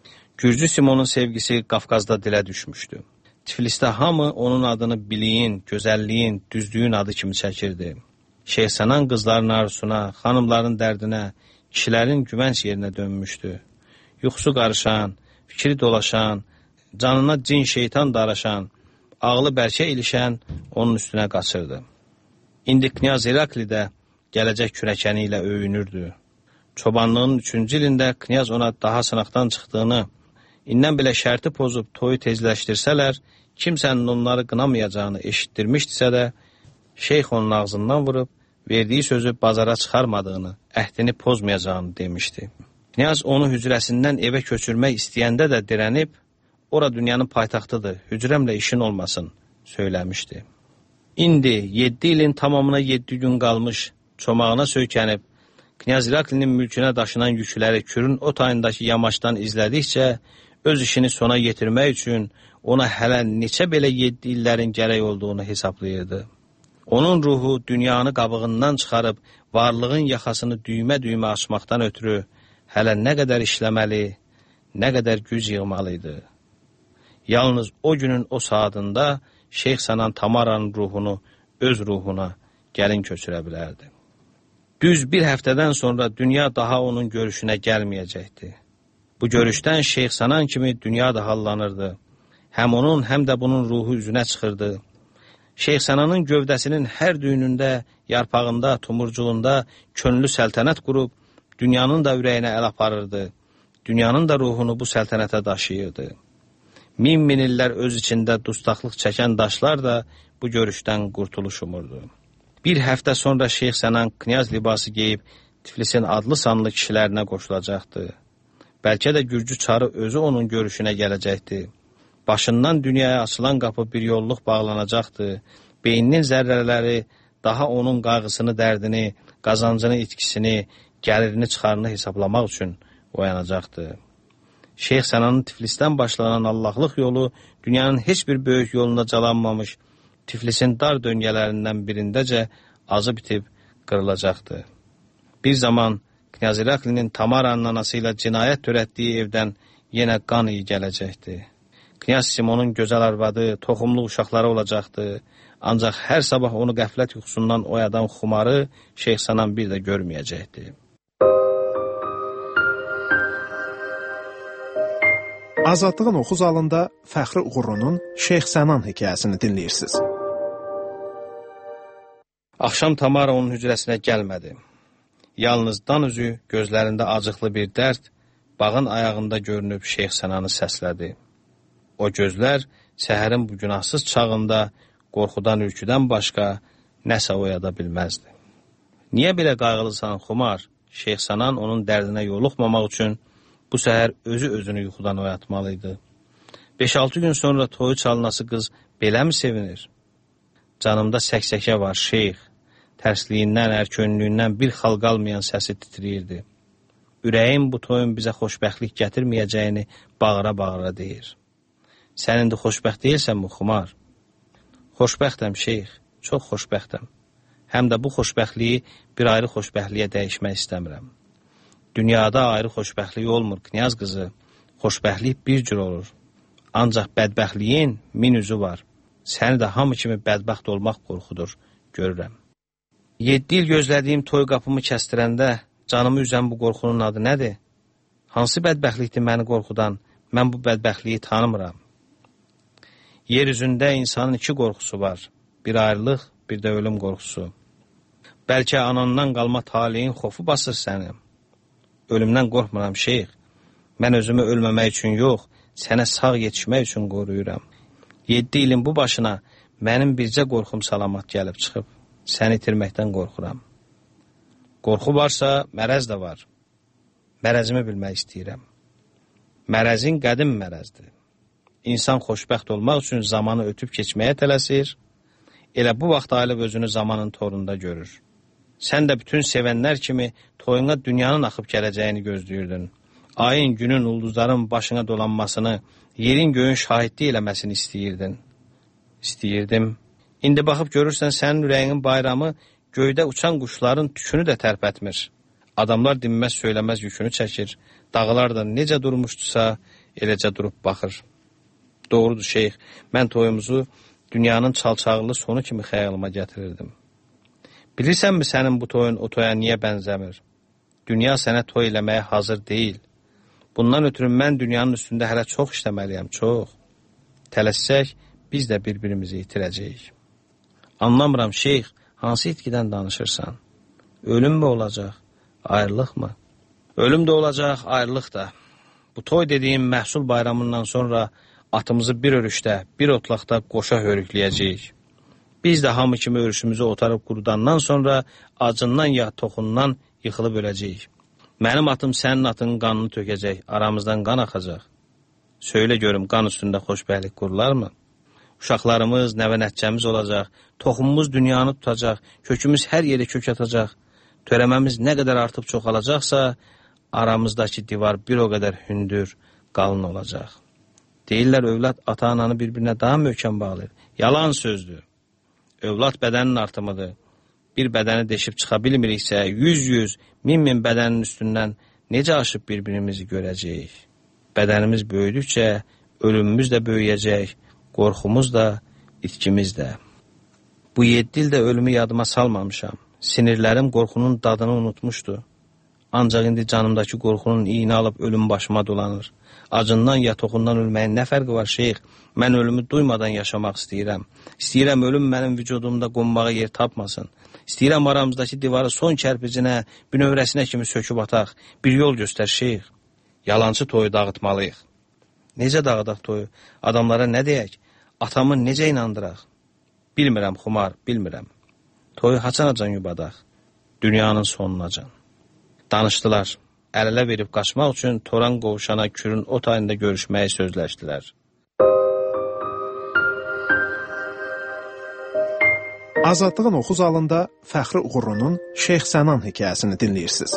Gürcü Simonun sevgisi Qafqazda dilə düşmüşdü. Tiflisdə hamı onun adını biliyin, gözəlliyin, düzlüyün adı kimi çəkirdi. Şeyx Sənan qızların arzusuna, xanımların dərdinə, kişilərin güvənc yerinə dönmüşdü. Yuxusu qarışan, fikri dolaşan, canına cin şeytan daraşan, ağlı bərkə ilişən onun üstünə qaçırdı. İndi Knyaz İraklidə gələcək kürəkəni ilə öyünürdü. Çobanlığın 3-cü ilində Knyaz ona daha sınaqdan çıxdığını, indən belə şərti pozub toyu tezləşdirsələr, kimsənin onları qınamayacağını eşitdirmişdisə də, Şeyx onun ağzından vurub, verdiyi sözü bazara çıxarmadığını, əhdini pozmayacağını demişdi. Knyaz onu hücrəsindən evə köçürmək istəyəndə də dirənib, ora dünyanın paytaxtıdır, hücrəmlə işin olmasın, söyləmişdi. İndi 7 ilin tamamına 7 gün qalmış, çomağına söykənib, Knyaz İraklinin mülkünə daşınan yükləri Kürün o tayındakı yamaçdan izlədikcə, öz işini sona yetirmək üçün ona hələ neçə belə 7 illərin gərək olduğunu hesablayırdı. Onun ruhu dünyanı qabığından çıxarıb, varlığın yaxasını düymə-düymə açmaqdan ötürü hələ nə qədər işləməli, nə qədər güc yığmalıydı. Yalnız o günün o saatında Şeyx Sənan Tamaranın ruhunu öz ruhuna gəlin köçürə bilərdi. Düz bir həftədən sonra dünya daha onun görüşünə gəlməyəcəkdi. Bu görüşdən Şeyx Sənan kimi dünya da hallanırdı. Həm onun, həm də bunun ruhu üzünə çıxırdı. Şeyx Sənanın gövdəsinin hər düyünündə, yarpağında, tumurcuğunda könlü səltənət qurub, dünyanın da ürəyinə əl aparırdı, dünyanın da ruhunu bu səltənətə daşıyırdı. Min illər öz içində dustaqlıq çəkən daşlar da bu görüşdən qurtuluş umurdu. Bir həftə sonra Şeyx Sənan knyaz libası geyib Tiflisin adlı sanlı kişilərinə qoşulacaqdı. Bəlkə də Gürcü çarı özü onun görüşünə gələcəkdi. Başından dünyaya açılan qapı bir yolluq bağlanacaqdı. Beyninin zərrələri daha onun qayğısını, dərdini, qazancını, itkisini, gəlirini, çıxarını hesablamaq üçün oyanacaqdı. Şeyx Sənanın Tiflisdən başlanan Allahlıq yolu dünyanın heç bir böyük yoluna calanmamış, Tiflisin dar döngələrindən birindəcə azı bitib qırılacaqdı. Bir zaman Knyaz İraklinin Tamaranın anası ilə cinayət törətdiyi evdən yenə qan iyi gələcəkdi. Knyaz Simonun gözəl arvadı, toxumlu uşaqları olacaqdı. Ancaq hər sabah onu qəflət yuxusundan oyadan xumarı Şeyx Sənan bir də görməyəcəkdi. Azadlığın oxu zalında Fəxri Uğurlu'nun Şeyx Sənan hekayəsini dinləyirsiniz. Axşam Tamara onun hücrəsinə gəlmədi. Yalnız dan üzü, gözlərində acıqlı bir dərd, bağın ayağında görünüb Şeyx Sənanı səslədi. O gözlər səhərin bu günahsız çağında qorxudan, ürküdən başqa nəsə oyada bilməzdi. Niyə belə qayğılısan, xumar? Şeyx Sənan onun dərdinə yoluxmamaq üçün bu səhər özünü yuxudan oyatmalıydı. 5-6 gün sonra toyu çalınası qız belə mi sevinir? Canımda səksəkə var, şeyx. Tərsliyindən, ərkönlüyündən bir xal qalmayan səsi titriyirdi. Ürəyim bu toyun bizə xoşbəxtlik gətirməyəcəyini bağıra-bağıra deyir. Sən indi xoşbəxt deyilsən mi, xumar? Xoşbəxtəm, şeyx, çox xoşbəxtəm. Həm də bu xoşbəxtliyi bir ayrı xoşbəxtliyə dəyişmək istəmirəm. Dünyada ayrı xoşbəxtlik olmur, knyaz qızı. Xoşbəxtlik bir cür olur. Ancaq bədbəxtliyin min üzü var. Səni də hamı kimi bədbəxt olmaq qorxudur, görürəm. 7 il gözlədiyim toy qapımı kəstirəndə canımı üzən bu qorxunun adı nədir? Hansı bədbəxtlikdir məni qorxudan? Mən bu bədbəxtliyi tanımıram. Yer üzündə insanın 2 qorxusu var. Bir ayrılıq, bir də ölüm qorxusu. Bəlkə anandan qalma taleyin xofu basır səni. Ölümdən qorxmuram, şeyx. Mən özümü ölməmək üçün yox, sənə sağ yetişmək üçün qoruyuram. 7 ilin bu başına mənim bircə qorxum salamat gəlib çıxıb. Səni itirməkdən qorxuram. Qorxu varsa, mərəz də var. Mərəzimi bilmək istəyirəm. Mərəzin qədim mərəzdir. İnsan xoşbəxt olmaq üçün zamanı ötüb keçməyə tələsir. Elə bu vaxt ayılıb özünü zamanın torunda görür. Sən də bütün sevənlər kimi toyuna dünyanın axıb gələcəyini gözləyirdin. Ayın, günün, ulduzların başına dolanmasını, yerin göyün şahidlik eləməsini istəyirdin. İstəyirdim. İndi baxıb görürsən sənin ürəyinin bayramı göydə uçan quşların tükünü də tərpətmir. Adamlar dinməz söyləməz yükünü çəkir. Dağlar da necə durmuşdusa eləcə durub baxır. Doğrudur şeyx, mən toyumuzu dünyanın çalçağırlı sonu kimi xəyalıma gətirirdim. Bilirsənmi sənin bu toyun o toya niyə bənzəmir? Dünya sənə toy eləməyə hazır deyil. Bundan ötürü mən dünyanın üstündə hələ çox işləməliyəm, çox. Tələssək, biz də bir-birimizi itirəcəyik. Anlamıram şeyx, hansı itkidən danışırsan? Ölüm mü olacaq, ayrılıq mı? Ölüm də olacaq, ayrılıq da. Bu toy dediyim məhsul bayramından sonra atımızı bir örüşdə, bir otlaqda qoşa hörükləyəcəyik. Biz də hamı kimi örüşümüzü otarıb qurudandan sonra acından ya toxundan yıxılıb öləcəyik. Mənim atım sənin atının qanını tökəcək, aramızdan qan axacaq. Söylə görüm, qan üstündə xoşbəxtlik qurularmı? Uşaqlarımız, nəvə-nəticəmiz olacaq, toxumumuz dünyanı tutacaq, kökümüz hər yerə kök atacaq. Törəməmiz nə qədər artıb çoxalacaqsa, aramızdakı divar bir o qədər hündür, qalın olacaq. Deyirlər, övlad ata-ananı bir-birinə daha möhkəm bağlayır. Yalan sözdür. Övlad bədənin artımıdır. Bir bədəni deşib çıxa bilmiriksə, 100-100, 1000-1000 bədənin üstündən necə aşıb bir-birimizi görəcəyik? Bədənimiz böyüdükcə ölümümüz də böyüyəcək, qorxumuz da, itkimiz də. Bu 7 ildə ölümü yadıma salmamışam. Sinirlərim qorxunun dadını unutmuşdu. Ancaq indi canımdakı qorxunun iynə alıb ölüm başıma dolanır. Acından ya toxundan ölməyin nə fərqi var şeyx? Mən ölümü duymadan yaşamaq istəyirəm. İstəyirəm ölüm mənim vücudumda qonmağa yer tapmasın. İstəyirəm aramızdakı divarı son kərpicinə, bünövrəsinə kimi söküb ataq. Bir yol göstər şeyx. Yalançı toyu dağıtmalıyıq. Necə dağıdaq toyu? Adamlara nə deyək? Atamı necə inandıraq? Bilmirəm, xumar, bilmirəm. Toyu haçanacan yubadaq? Dünyanın sonunacan. Danışdılar. Əl-ələ verib qaçmaq üçün Toran qovuşana Kürün o tayında görüşməyi sözləşdilər. Azadlığın oxu zalında Fəxri Uğurlu'nun Şeyx Sənan hekayəsini dinləyirsiniz.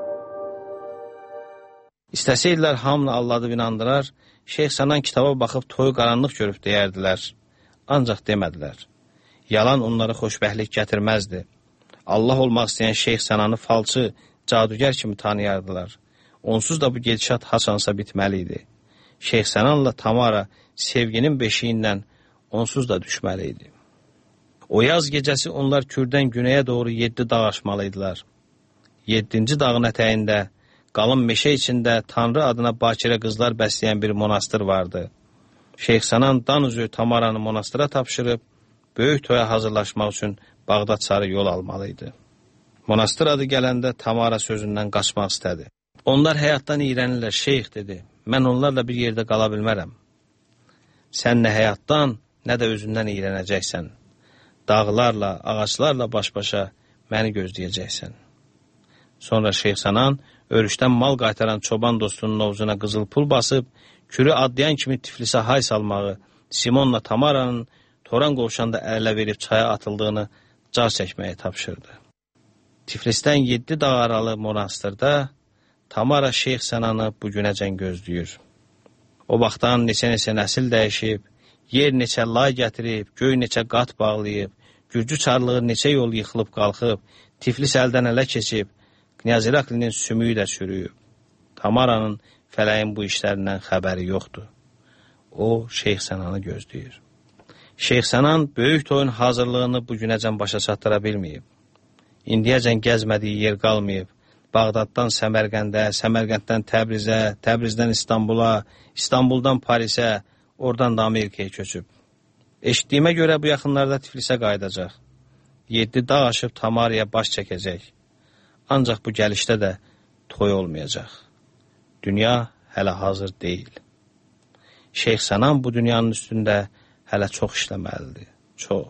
İstəsəydilər hamını alladıb inandırar, Şeyx Sənan kitaba baxıb toyu qaranlıq görüb deyərdilər. Ancaq demədilər. Yalan onlara xoşbəxtlik gətirməzdi. Allah olmaq istəyən Şeyx Sənanı falçı, cadügər kimi tanıyardılar. Onsuz da bu gedişat haçansa bitməli idi. Şeyx Sənanla Tamara sevginin beşiyindən onsuz da düşməli idi. O yaz gecəsi onlar Kürdən günəyə doğru 7 dağ aşmalıydılar. 7-ci dağın ətəyində, qalın meşə içində Tanrı adına bakirə qızlar bəsləyən bir monastır vardı. Şeyx Sənan dan üzü Tamaranı monastıra tapşırıb, böyük toya hazırlaşmaq üçün Bağdad sarı yol almalıydı. Monastır adı gələndə Tamara sözündən qaçmaq istədi. Onlar həyatdan iyrənirlər, şeyx dedi. Mən onlarla bir yerdə qala bilmərəm. Sən nə həyatdan, nə də özündən iyrənəcəksən. Dağlarla, ağaçlarla baş-başa məni gözləyəcəksən. Sonra Şeyx Sənan örüşdən mal qaytaran çoban dostunun ovcuna qızıl pul basıb, Kürü adlayan kimi Tiflisə hay salmağı, Simonla Tamaranın Toran qovşanda ələ verib çaya atıldığını car çəkməyi tapşırdı. Tiflisdən 7 dağ aralı monastırda Tamara Şeyx Sənanı bugünəcən gözləyir. O vaxtdan neçə-neçə nəsil dəyişib, yer neçə lay gətirib, göy neçə qat bağlayıb, Gürcü çarlığı neçə yol yıxılıb qalxıb, Tiflis əldən ələ keçib, Knyaz İraklinin sümüyü də çürüyüb. Tamaranın fələyin bu işlərindən xəbəri yoxdur. O, Şeyx Sənanı gözləyir. Şeyx Sənan böyük toyun hazırlığını bugünəcən başa çatdıra bilməyib. İndiyəcən gəzmədiyi yer qalmayıb. Bağdaddan Səmərqəndə, Səmərqənddən Təbrizə, Təbrizdən İstanbula, İstanbuldan Parisə, oradan da Amerikaya köçüb. Eşitdiyimə görə bu yaxınlarda Tiflisə qayıdacaq. 7 dağ aşıb Tamaraya baş çəkəcək. Ancaq bu gəlişdə də toy olmayacaq. Dünya hələ hazır deyil. Şeyx Sənan bu dünyanın üstündə hələ çox işləməlidir. Çox.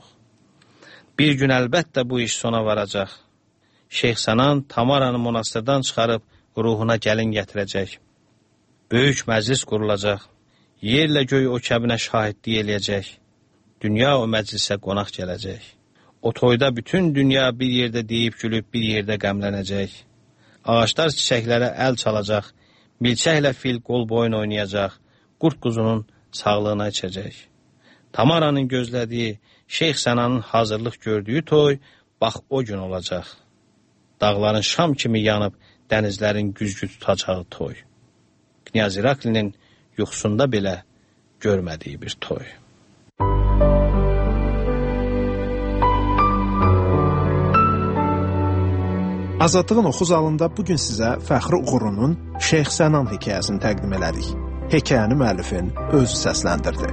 Bir gün əlbəttə bu iş sona varacaq. Şeyx Sənan Tamaranı monastırdan çıxarıb ruhuna gəlin gətirəcək. Böyük məclis qurulacaq. Yerlə göy o kəbinə şahidlik eləyəcək. Dünya o məclisə qonaq gələcək. O toyda bütün dünya bir yerdə deyib gülüb bir yerdə qəmlənəcək. Ağaçlar çiçəklərə əl çalacaq. Milçəklə fil qol boyun oynayacaq. Qurt quzunun sağlığına içəcək. Tamaranın gözlədiyi, Şeyx Sənanın hazırlıq gördüyü toy bax o gün olacaq. Dağların şam kimi yanıb dənizlərin güzgü tutacağı toy. Knyaz İraklinin yuxusunda belə görmədiyi bir toy. Azadlığın oxu zalında bugün sizə Fəxri Uğurlu'nun Şeyx Sənan hekayəsini təqdim elədik. Hekayəni müəllifin özü səsləndirdi.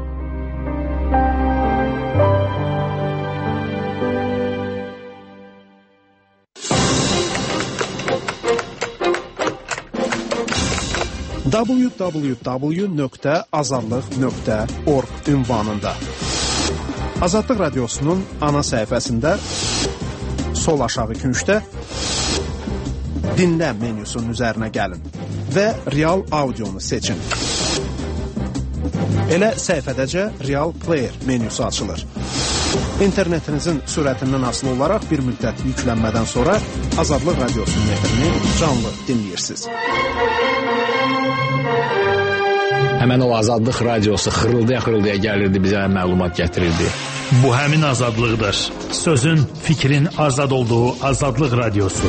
www.azadlıq.org ünvanında Azadlıq Radiosunun ana səhifəsində sol aşağı küncdə Dinlə menyusunun üzərinə gəlin və Real Audionu seçin. Elə səhifədəcə Real Player menyusu açılır. İnternetinizin sürətindən asılı olaraq bir müddət yüklənmədən sonra Azadlıq Radiosunun efrini canlı dinləyirsiniz. Həmən o Azadlıq Radiosu xırıldaya-xırıldaya gəlirdi, bizə məlumat gətirirdi. Bu həmin azadlıqdır. Sözün, fikrin azad olduğu Azadlıq Radiosu.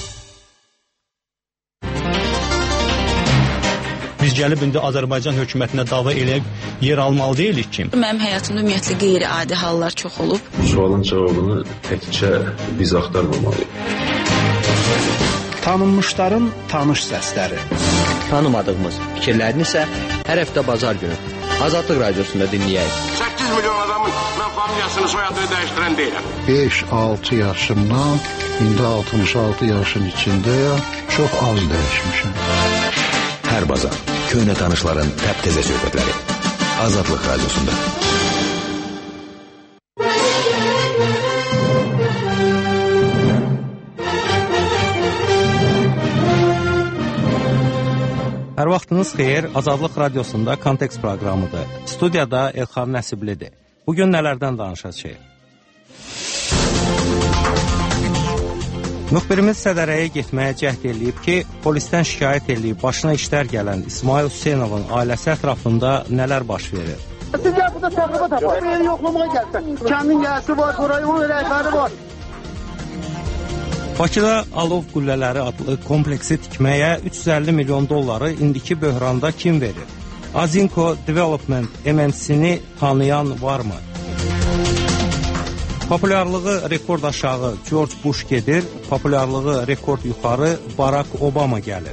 Biz gəlib indi Azərbaycan hökumətinə dava eləyib yer almalı deyilik ki. Mənim həyatımda ümumiyyətlə qeyri-adi hallar çox olub. Sualın cavabını təkcə biz axtarmamalıyıq. Tanınmışların tanış səsləri. Tanımadığımız fikirlərini isə hər həftə bazar günü Azadlıq Radiosunda dinləyək. 8 milyon adamın mən familiyasını, soyadını dəyişdirən deyiləm. 5-6 yaşımdan indi 66 yaşın içindəyəm. Çox az dəyişmişəm. Hər bazar köhnə tanışların təptəzə söhbətləri. Azadlıq Radiosunda. Hər vaxtınız xeyir, Azadlıq Radiosunda Kontekst proqramıdır. Studiyada Elxan Nəsiblidir. Bugün nələrdən danışacağıq? Müxbirimiz Sədərəyə getməyə cəhd eləyib ki, polisdən şikayət eləyib başına işlər gələn İsmail Hüseynovun ailəsi ətrafında nələr baş verir? Siz gəl burada təqribat tapar. Beni yoxlamaya gəlsən. Kəndin gəlsi var, burayın rəhbəri var. Bakıda Alov Qüllələri adlı kompleksi tikməyə 350 milyon dolları indiki böhranda kim verir? Azinco Development MNC-ni tanıyan varmı? Populyarlığı rekord aşağı George Bush gedir, populyarlığı rekord yuxarı Barack Obama gəlir.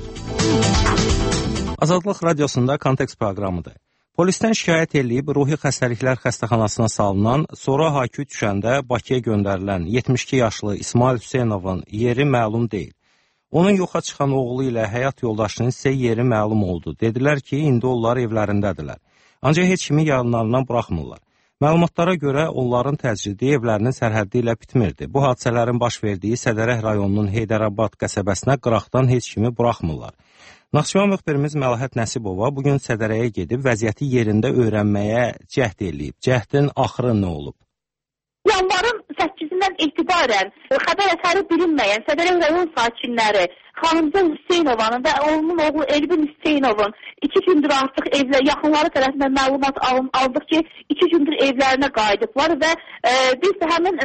Azadlıq Radiosunda Kontekst proqramıdır. Polisdən şikayət eləyib ruhi xəstəliklər xəstəxanasına salınan, sonra hakü düşəndə Bakıya göndərilən 72 yaşlı İsmail Hüseynovun yeri məlum deyil. Onun yoxa çıxan oğlu ilə həyat yoldaşının isə yeri məlum oldu. Dedilər ki, indi onlar evlərindədirlər. Ancaq heç kimi yanlarından buraxmırlar. Məlumatlara görə onların təcridi evlərinin sərhəddi ilə bitmirdi. Bu hadisələrin baş verdiyi Sədərək rayonunun Heydərabad qəsəbəsinə qıraqdan heç kimi buraxmırlar. Naxçıvan müxbirimiz Məlahət Nəsibova bugün Sədərəyə gedib vəziyyəti yerində öyrənməyə cəhd eləyib. Cəhdin axırı nə olub? Yanvarın 8-dən etibarən xəbər əsəri bilinməyən Sədərək rayon sakinləri Xanımcan Hüseynovanın və oğlunun oğlu Elvin Hüseynovun 2 gündür artıq yaxınları tərəfindən məlumat aldıq ki, 2 gündür evlərinə qayıdıblar və biz də həmin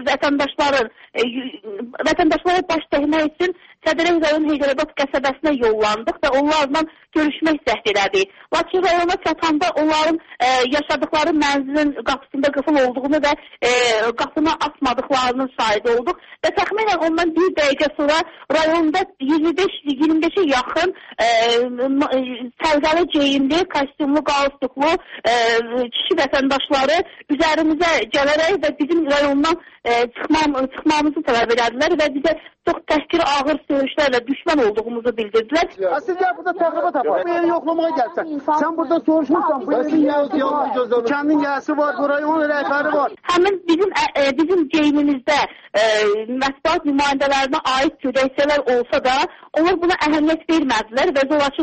vətəndaşlara baş dəymək üçün Sədərək rayon Heydərabad qəsəbəsinə yollandıq və onlarla görüşmək cəhd elədik. Lakin rayona çatanda onların yaşadıkları mənzilin qapısında qıfıl olduğunu və qapını açmadıqlarının şahidi olduq və təxminən ondan bir dəqiqə sonra rayonda 25-ə yaxın sərgəli geyimli, kostyumlu, qalstuklu kişi vətəndaşları üzərimizə gələrək və bizim rayondan çıxmamızı tələb edədilər və bizə çox təhqir ağır söyüşlərlə düşmən olduğumuzu bildirdilər. Siz gəl burada təqribat tapar. Beni yoxlamaya gəlsən. Sən burada soruşmursan. Kəndin gəlsi var, burayın rəhbəri var. Həmin bizim geyimimizdə mətbuat nümayəndələrinə aid gödəkçələr olsa da, onlar buna əhəmiyyət vermədilər və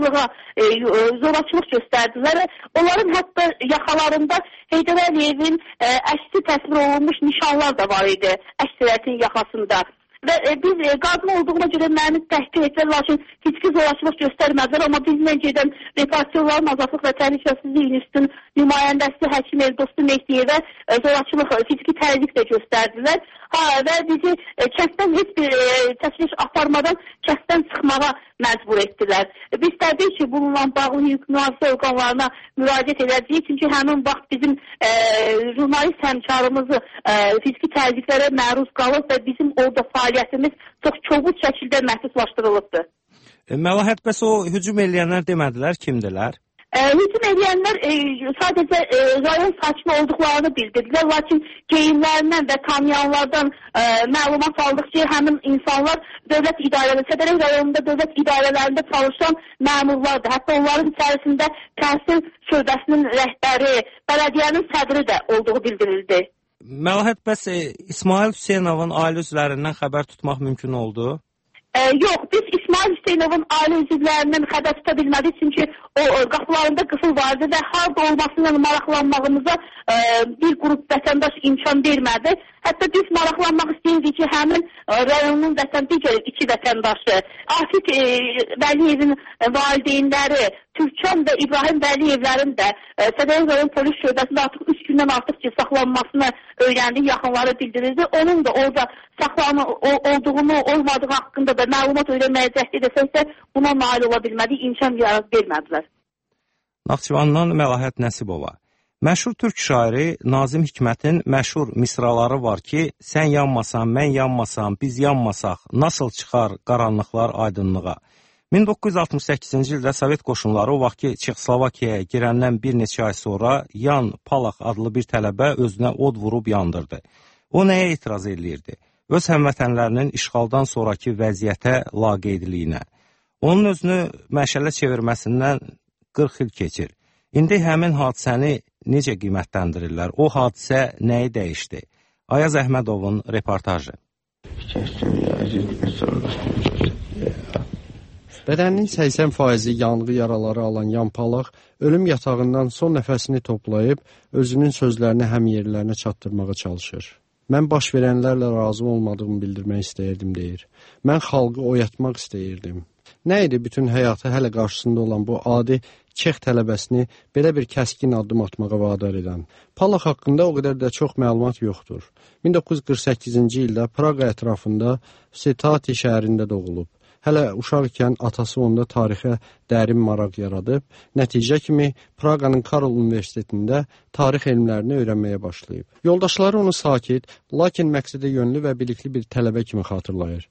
zorakılıq göstərdilər. Onların hətta yaxalarında Heydər Əliyevin əksi təsvir olunmuş nişanlar da var idi əksəriyyətin yaxasında. Və biz qadın olduğuna görə məni təhqir etdilər, lakin fiziki zorakılıq göstərmədilər, amma bizlə gedən reportyorların Azadlıq və Təhlükəsizlik İnstitutunun nümayəndəsi həkim Eldostu Mehdiyevə zorakılıq, fiziki təzyiq də göstərdilər. Və bizi kənddən heç bir təşviş aparmadan kənddən çıxmağa məcbur etdilər. Biz təbii ki, bununla bağlı hüquq mühafizə orqanlarına müraciət edəcəyik, çünki həmin vaxt bizim jurnalist həmkarımızı fiziki təzyiqlərə məruz qalıb və bizim orada fəaliyyətimiz çox kobud şəkildə məhdudlaşdırılıbdır. Məlahət, bəs o hücum eləyənlər demədilər, kimdilər? Hücum edənlər sadəcə rayon sakini olduqlarını bildirdilər, lakin geyimlərindən və tanıyanlardan məlumat aldıq ki, həmin insanlar dövlət idarələri, Sədərək rayonunda dövlət idarələrində çalışan məmurlardır. Hətta onların içərisində təhsil şöbəsinin rəhbəri, bələdiyyənin sədri də olduğu bildirildi. Məlahət, bəs İsmail Hüseynovun ailə üzvlərindən xəbər tutmaq mümkün oldu? Yox, biz İsmail Hüseynovun ailə üzvlərindən xəbər tuta bilmədik, çünki o qapılarında qıfıl vardı və harada olmasıyla maraqlanmağımıza bir qrup vətəndaş imkan vermədi. Hətta biz maraqlanmaq istəyirdik ki, həmin rayonun digər 2 vətəndaşı, Afik Vəliyevin valideynləri, Türkan və İbrahim Vəliyevlərin də Sədərək rayon polis şöbəsində artıq 3 gündən artıq ki, saxlanmasını öyrəndik, yaxınları bildirildi. Onun da orada olduğunu, olmadığı haqqında da məlumat öyrənməyə cəhd edəsəksə, buna nail ola bilmədik, imkan vermədilər. Naxçıvandan Məlahət Nəsibova. Məşhur türk şairi Nazim Hikmətin məşhur misraları var ki, sən yanmasan, mən yanmasam, biz yanmasaq, nasıl çıxar qaranlıqlar aydınlığa? 1968-ci ildə Sovet qoşunları o vaxtki Çexoslovakiyaya girəndən bir neçə ay sonra Yan Palach adlı bir tələbə özünə od vurub yandırdı. O nəyə etiraz edirdi? Öz həmvətənlərinin işğaldan sonraki vəziyyətə laqeydliyinə. Onun özünü məşələ çevirməsindən 40 il keçir. İndi həmin hadisəni necə qiymətləndirirlər? O hadisə nəyi dəyişdi? Ayaz Əhmədovun reportajı. Bədəninin 80% yanğı yaraları alan Yan Palach ölüm yatağından son nəfəsini toplayıb özünün sözlərini həm yerlərinə çatdırmağa çalışır. Mən baş verənlərlə razı olmadığımı bildirmək istəyirdim, deyir. Mən xalqı oyatmaq istəyirdim. Nə idi bütün həyatı hələ qarşısında olan bu adi Çex tələbəsini belə bir kəskin addım atmağa vadar edən? Palach haqqında o qədər də çox məlumat yoxdur. 1948-ci ildə Praqa ətrafında Setati şəhərində doğulub. Hələ uşaq ikən atası onda tarixə dərin maraq yaradıb, nəticə kimi Praqanın Karol Universitetində tarix elmlərini öyrənməyə başlayıb. Yoldaşları onu sakit, lakin məqsədə yönlü və bilikli bir tələbə kimi xatırlayır.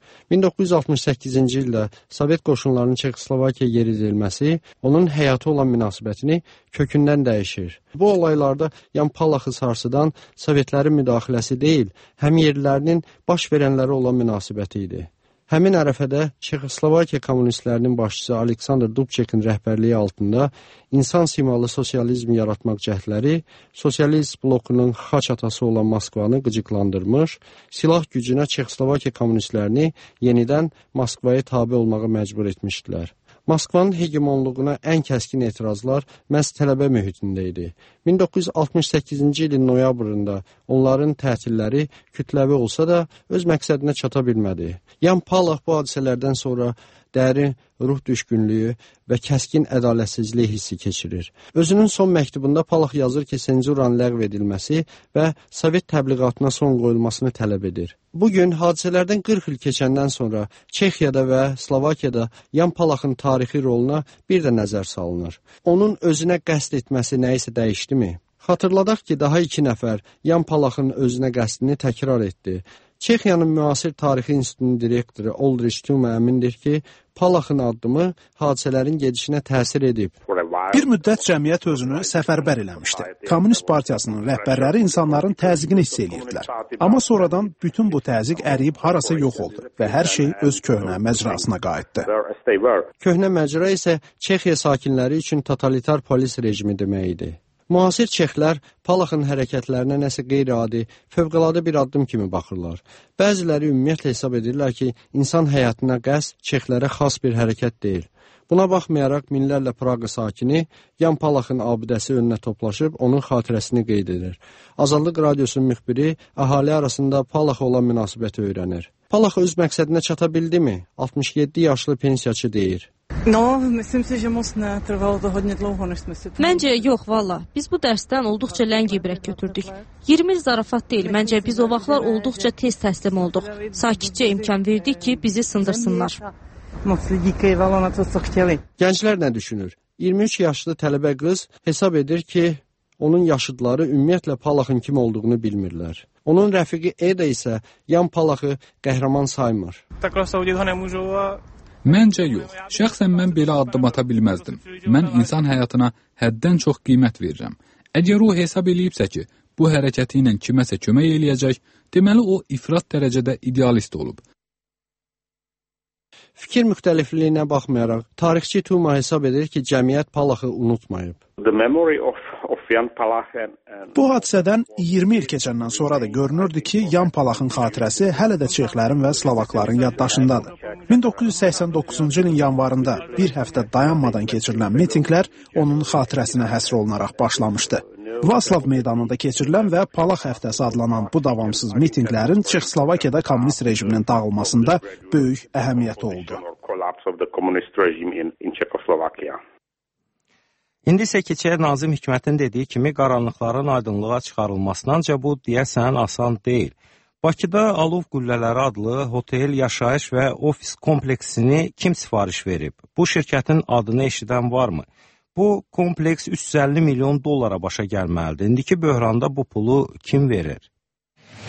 1968-ci ildə Sovet qoşunlarının Çexoslovakiyaya geri edilməsi onun həyatı olan münasibətini kökündən dəyişir. Bu olaylarda Yan Palachı sarsıdan Sovetlərin müdaxiləsi deyil, həm yerlilərinin baş verənləri olan münasibəti idi. Həmin ərəfədə Çexoslovakiya kommunistlərinin başçısı Aleksandr Dubčekin rəhbərliyi altında insan simalı sosializm yaratmaq cəhdləri sosialist blokunun xaç atası olan Moskvanı qıcıqlandırmış, silah gücünə Çexoslovakiya kommunistlərini yenidən Moskvaya tabe olmağa məcbur etmişdilər. Moskvanın hegemonluğuna ən kəskin etirazlar məhz tələbə mühitində idi. 1968-ci ilin noyabrında onların tətilləri kütləvi olsa da öz məqsədinə çata bilmədi. Yan Palach bu hadisələrdən sonra dərin ruh düşkünlüyü və kəskin ədalətsizlik hissi keçirir. Özünün son məktubunda Palach yazır ki, senzuranın ləğv edilməsi və Sovet təbliğatına son qoyulmasını tələb edir. Bugün hadisələrdən 40 il keçəndən sonra Çexiyada və Slovakiyada Yan Palachın tarixi roluna bir də nəzər salınır. Onun özünə qəsd etməsi nəyisə dəyişdimi? Xatırladaq ki, daha 2 nəfər Yan Palachın özünə qəsdini təkrar etdi. Çexiyanın müasir tarixi institutunun direktoru Oldrich Tuma əmindir ki, Palachın addımı hadisələrin gedişinə təsir edib. Bir müddət cəmiyyət özünü səfərbər eləmişdi. Kommunist partiyasının rəhbərləri insanların təzyiqini hiss edirdilər. Amma sonradan bütün bu təzyiq əriyib harasa yox oldu və hər şey öz köhnə məcrasına qayıtdı. Köhnə məcra isə Çexiya sakinləri üçün totalitar polis rejimi demək idi. Müasir çexlər Palachın hərəkətlərinə nəsə qeyri-adi, fövqəladə bir addım kimi baxırlar. Bəziləri ümumiyyətlə hesab edirlər ki, insan həyatına qəsd çexlərə xas bir hərəkət deyil. Buna baxmayaraq minlərlə Praqa sakini Yan Palachın abidəsi önünə toplaşıb onun xatirəsini qeyd edir. Azadlıq radiosunun müxbiri əhali arasında Palach'a olan münasibəti öyrənir. Palach öz məqsədinə çata bildimi? 67 yaşlı pensiyaçı deyir. Məncə yox, valla. Biz bu dərsdən olduqca ləng ibrət götürdük. 20 il zarafat deyil, məncə biz o vaxtlar olduqca tez təslim olduq. Sakitcə imkan verdik ki, bizi sındırsınlar. Gənclər nə düşünür? 23 yaşlı tələbə qız hesab edir ki, onun yaşıdları ümumiyyətlə Palachın kim olduğunu bilmirlər. Onun rəfiqi Eda isə Yan Palachı qəhrəman saymır. Məncə yox. Şəxsən mən belə addım ata bilməzdim. Mən insan həyatına həddən çox qiymət verirəm. Əgər o hesab eləyibsə ki, bu hərəkəti ilə kiməsə kömək eləyəcək, deməli o ifrat dərəcədə idealist olub. Fikir müxtəlifliyinə baxmayaraq, tarixçi Tuma hesab edir ki, cəmiyyət Palachı unutmayıb. Bu hadisədən 20 il keçəndən sonra da görünürdü ki, Yan Palachın xatirəsi hələ də Çexlərin və Slovakların yaddaşındadır. 1989-cu ilin yanvarında bir həftə dayanmadan keçirilən mitinqlər onun xatirəsinə həsr olunaraq başlamışdı. Vaslav meydanında keçirilən və Palach həftəsi adlanan bu davamsız mitinqlərin Çexoslovakiyada kommunist rejiminin dağılmasında böyük əhəmiyyəti oldu. İndi isə keçək Nazim Hikmətin dediyi kimi qaranlıqların aydınlığa çıxarılmasına, ancaq bu deyəsən asan deyil. Bakıda Alov Qüllələri adlı hotel, yaşayış və ofis kompleksini kim sifariş verib? Bu şirkətin adını eşidən varmı? Bu kompleks 350 milyon dollara başa gəlməlidir. İndiki böhranda bu pulu kim verir?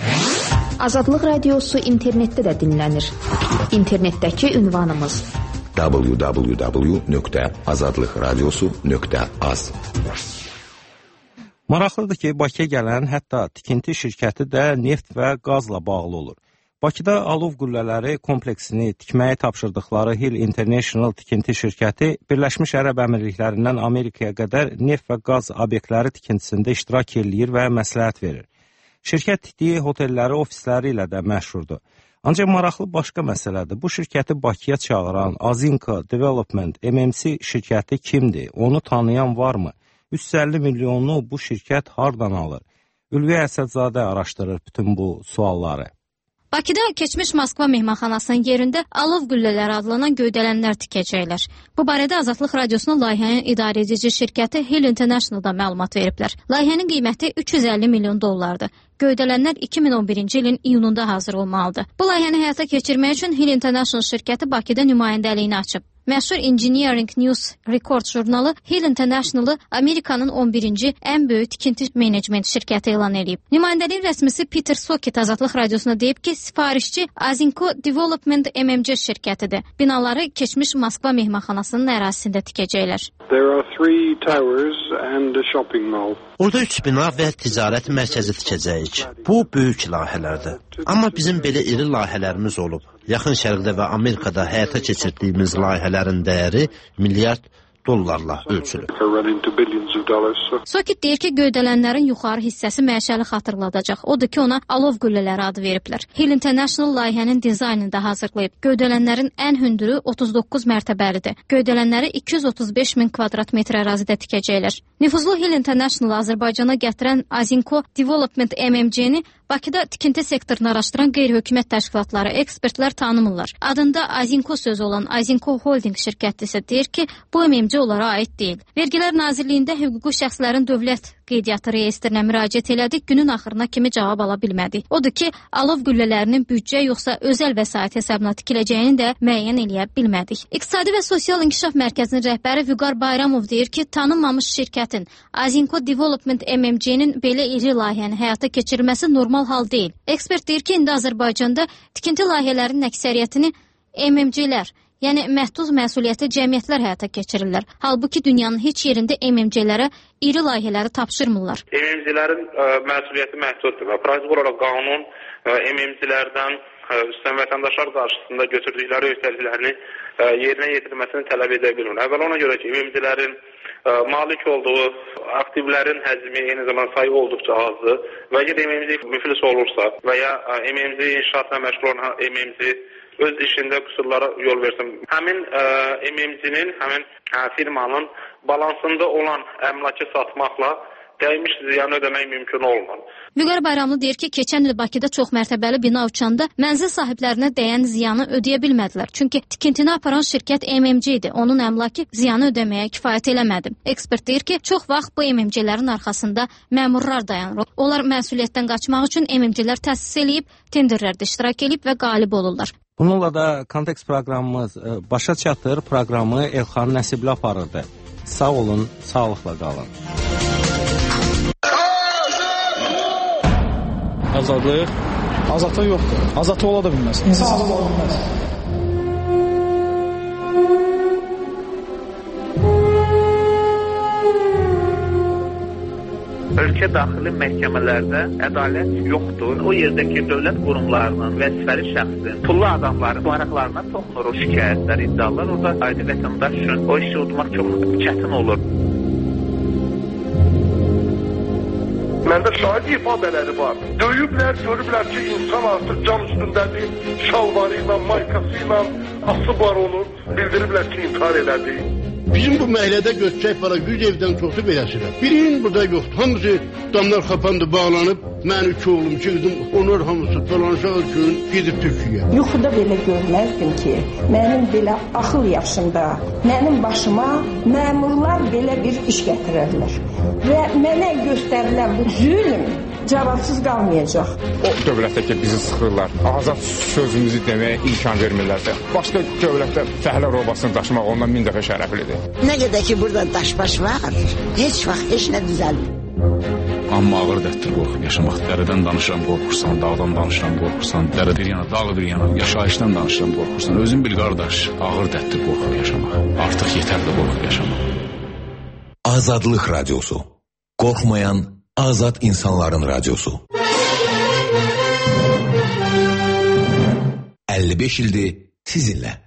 Azadlıq radiosu internetdə də dinlənir. İnternetdəki ünvanımız www.azadlıqradiosu.az. Maraqlıdır ki, Bakıya gələn hətta tikinti şirkəti də neft və qazla bağlı olur. Bakıda alov qüllələri kompleksini tikməyə tapşırdıqları Hill International tikinti şirkəti Birləşmiş Ərəb Əmirliklərindən Amerikaya qədər neft və qaz obyektləri tikintisində iştirak eləyir və məsləhət verir. Şirkət tikdiyi hotelləri, ofisləri ilə də məşhurdur. Ancaq maraqlı başqa məsələdir. Bu şirkəti Bakıya çağıran Azinco Development MMC şirkəti kimdir? Onu tanıyan varmı? 350 milyonlu bu şirkət hardan alır? Ülviyə Əsədzadə araşdırır bütün bu sualları. Bakıda keçmiş Moskva mehmanxanasının yerində alov qüllələri adlanan göydələnlər tikəcəklər. Bu barədə Azadlıq Radiosunun layihənin idarə edici şirkəti Hill International-da məlumat veriblər. Layihənin qiyməti 350 milyon dollardır. Göydələnlər 2011-ci ilin iyununda hazır olmalıdır. Bu layihəni həyata keçirmək üçün Hill International şirkəti Bakıda nümayəndəliyini açıb. Məşhur Engineering News Record jurnalı Hill International-ı Amerikanın 11-ci ən böyük tikinti menecment şirkəti elan edib. Nümayəndəliyin rəsmisi Peter Soket Azadlıq Radiosuna deyib ki, sifarişçi Azinco Development MMC şirkətidir. Binaları keçmiş Moskva mehmanxanasının ərazisində tikəcəklər. Orada 3 bina və ticarət mərkəzi tikəcəyik. Bu böyük layihələrdir. Amma bizim belə iri layihələrimiz olub. Yaxın Şərqdə və Amerikada həyata keçirdiyimiz layihələrin dəyəri milyard dollarla ölçülür. Soket deyir ki, göydələnlərin yuxarı hissəsi məşəli xatırladacaq. Odur ki, ona alov qüllələri adı veriblər. Hill International layihənin dizaynını da hazırlayıb. Göydələnlərin ən hündürü 39 mərtəbəlidir. Göydələnləri 235 min kvadrat metr ərazidə tikəcəklər. Nüfuzlu Hill International Azərbaycana gətirən Azinco Development MMC-ni Bakıda tikinti sektorunu araşdıran qeyri-hökumət təşkilatları, ekspertlər tanımırlar. Adında Azinco sözü olan Azinco Holding şirkəti isə deyir ki, bu MMC onlara aid deyil. Vergilər Nazirliyində hüquqi şəxslərin dövlət qeydiyyatı reyestrinə müraciət elədik, günün axırına kimi cavab ala bilmədik. Odur ki, alov qüllələrinin büdcə yoxsa özəl vəsait hesabına tikiləcəyini də müəyyən eləyə bilmədik. İqtisadi və Sosial İnkişaf Mərkəzinin rəhbəri Vüqar Bayramov deyir ki, tanınmamış şirkətin Azinco Development MMC-nin belə iri layihəni həyata keçirilməsi normal hal deyil. Ekspert deyir ki, indi Azərbaycanda tikinti layihələrinin əksəriyyətini MMC-lər, yəni məhdud məsuliyyətli cəmiyyətlər həyata keçirirlər. Halbuki dünyanın heç yerində MMC-lərə iri layihələri tapşırmırlar. MMC-lərin məsuliyyəti məhduddur və praktik olaraq qanun MMC-lərdən üstən vətəndaşlar qarşısında götürdükləri öhdəliklərini yerinə yetirməsini tələb edə bilmir. Əvvəl ona görə ki, MMC-lərin malik olduğu aktivlərin həcmi, eyni zamanda sayı olduqca azdır və əgər MMC müflis olursa və ya MMC inşaatla məşğul olan MMC öz işində qüsurlara yol versin. Həmin MMC-nin, həmin firmanın balansında olan əmlakı satmaqla dəymiş ziyanı ödəmək mümkün olmaz. Vüqar Bayramlı deyir ki, keçən il Bakıda çox mərtəbəli bina uçanda mənzil sahiblərinə dəyən ziyanı ödəyə bilmədilər. Çünki tikintini aparan şirkət MMC idi. Onun əmlakı ziyanı ödəməyə kifayət eləmədi. Ekspert deyir ki, çox vaxt bu MMC-lərin arxasında məmurlar dayanır. Onlar məsuliyyətdən qaçmaq üçün MMC-lər təsis eləyib, tenderlərdə iştirak edib və qalib olurlar. Bununla da kontekst proqramımız başa çatır. Proqramı Elxan Nəsibli aparırdı. Sağ olun, sağlıqla qalın. Azadlıq? Azadlıq yoxdur. Azadlıq ola da bilməz. İnsansız ola bilməz. Ölkə daxili məhkəmələrdə ədalət yoxdur. O yerdəki dövlət qurumlarının, vəzifəli şəxsin, pullu adamların maraqlarına toxunur o şikayətlər, iddialar. Orada adi vətəndaş üçün o işi udmaq çox çətin olur. Məndə şahid ifadələri var. Döyüblər, görüblər ki, insan artıq cam üstündədir, şalvarı ilə, maykası ilə asıb var onu. Bildiriblər ki, intihar elədi. Bizim bu məhəllədə götürək para 100 evdən çoxu beləsidir. Birinin burada yoxdur. Hamısı damlar xapandı, bağlanıb. Mən 2 oğlum, 2 qızım, onlar hamısı dolanışaq üçün gedib Türkiyəyə. Yuxuda belə görməzdim ki, mənim belə axıl yaşında, mənim başıma məmurlar belə bir iş gətirərlər. Və mənə göstərilən bu zülm cavabsız qalmayacaq. O dövlətdə ki, bizi sıxırlar, azad sözümüzü deməyə imkan vermirlərsə, başqa dövlətdə fəhlə robasını daşımaq ondan 1000 dəfə şərəflidir. Nə qədər ki, burada daşbaş var, heç vaxt heç nə düzəlmir. Amma ağır dərtdir qorxub yaşamaq. Dərədən danışıram, qorxursan, dağdan danışıram, qorxursan, dərə bir yana, dağ bir yana, yaşayışdan danışıram, qorxursan. Özün bil qardaş, ağır dərtdir qorxub yaşamaq. Artıq yetərdir qorxub yaşamaq. Azadlıq Radyosu. Qorxmayan azad insanların radyosu. 55 ildir sizinle.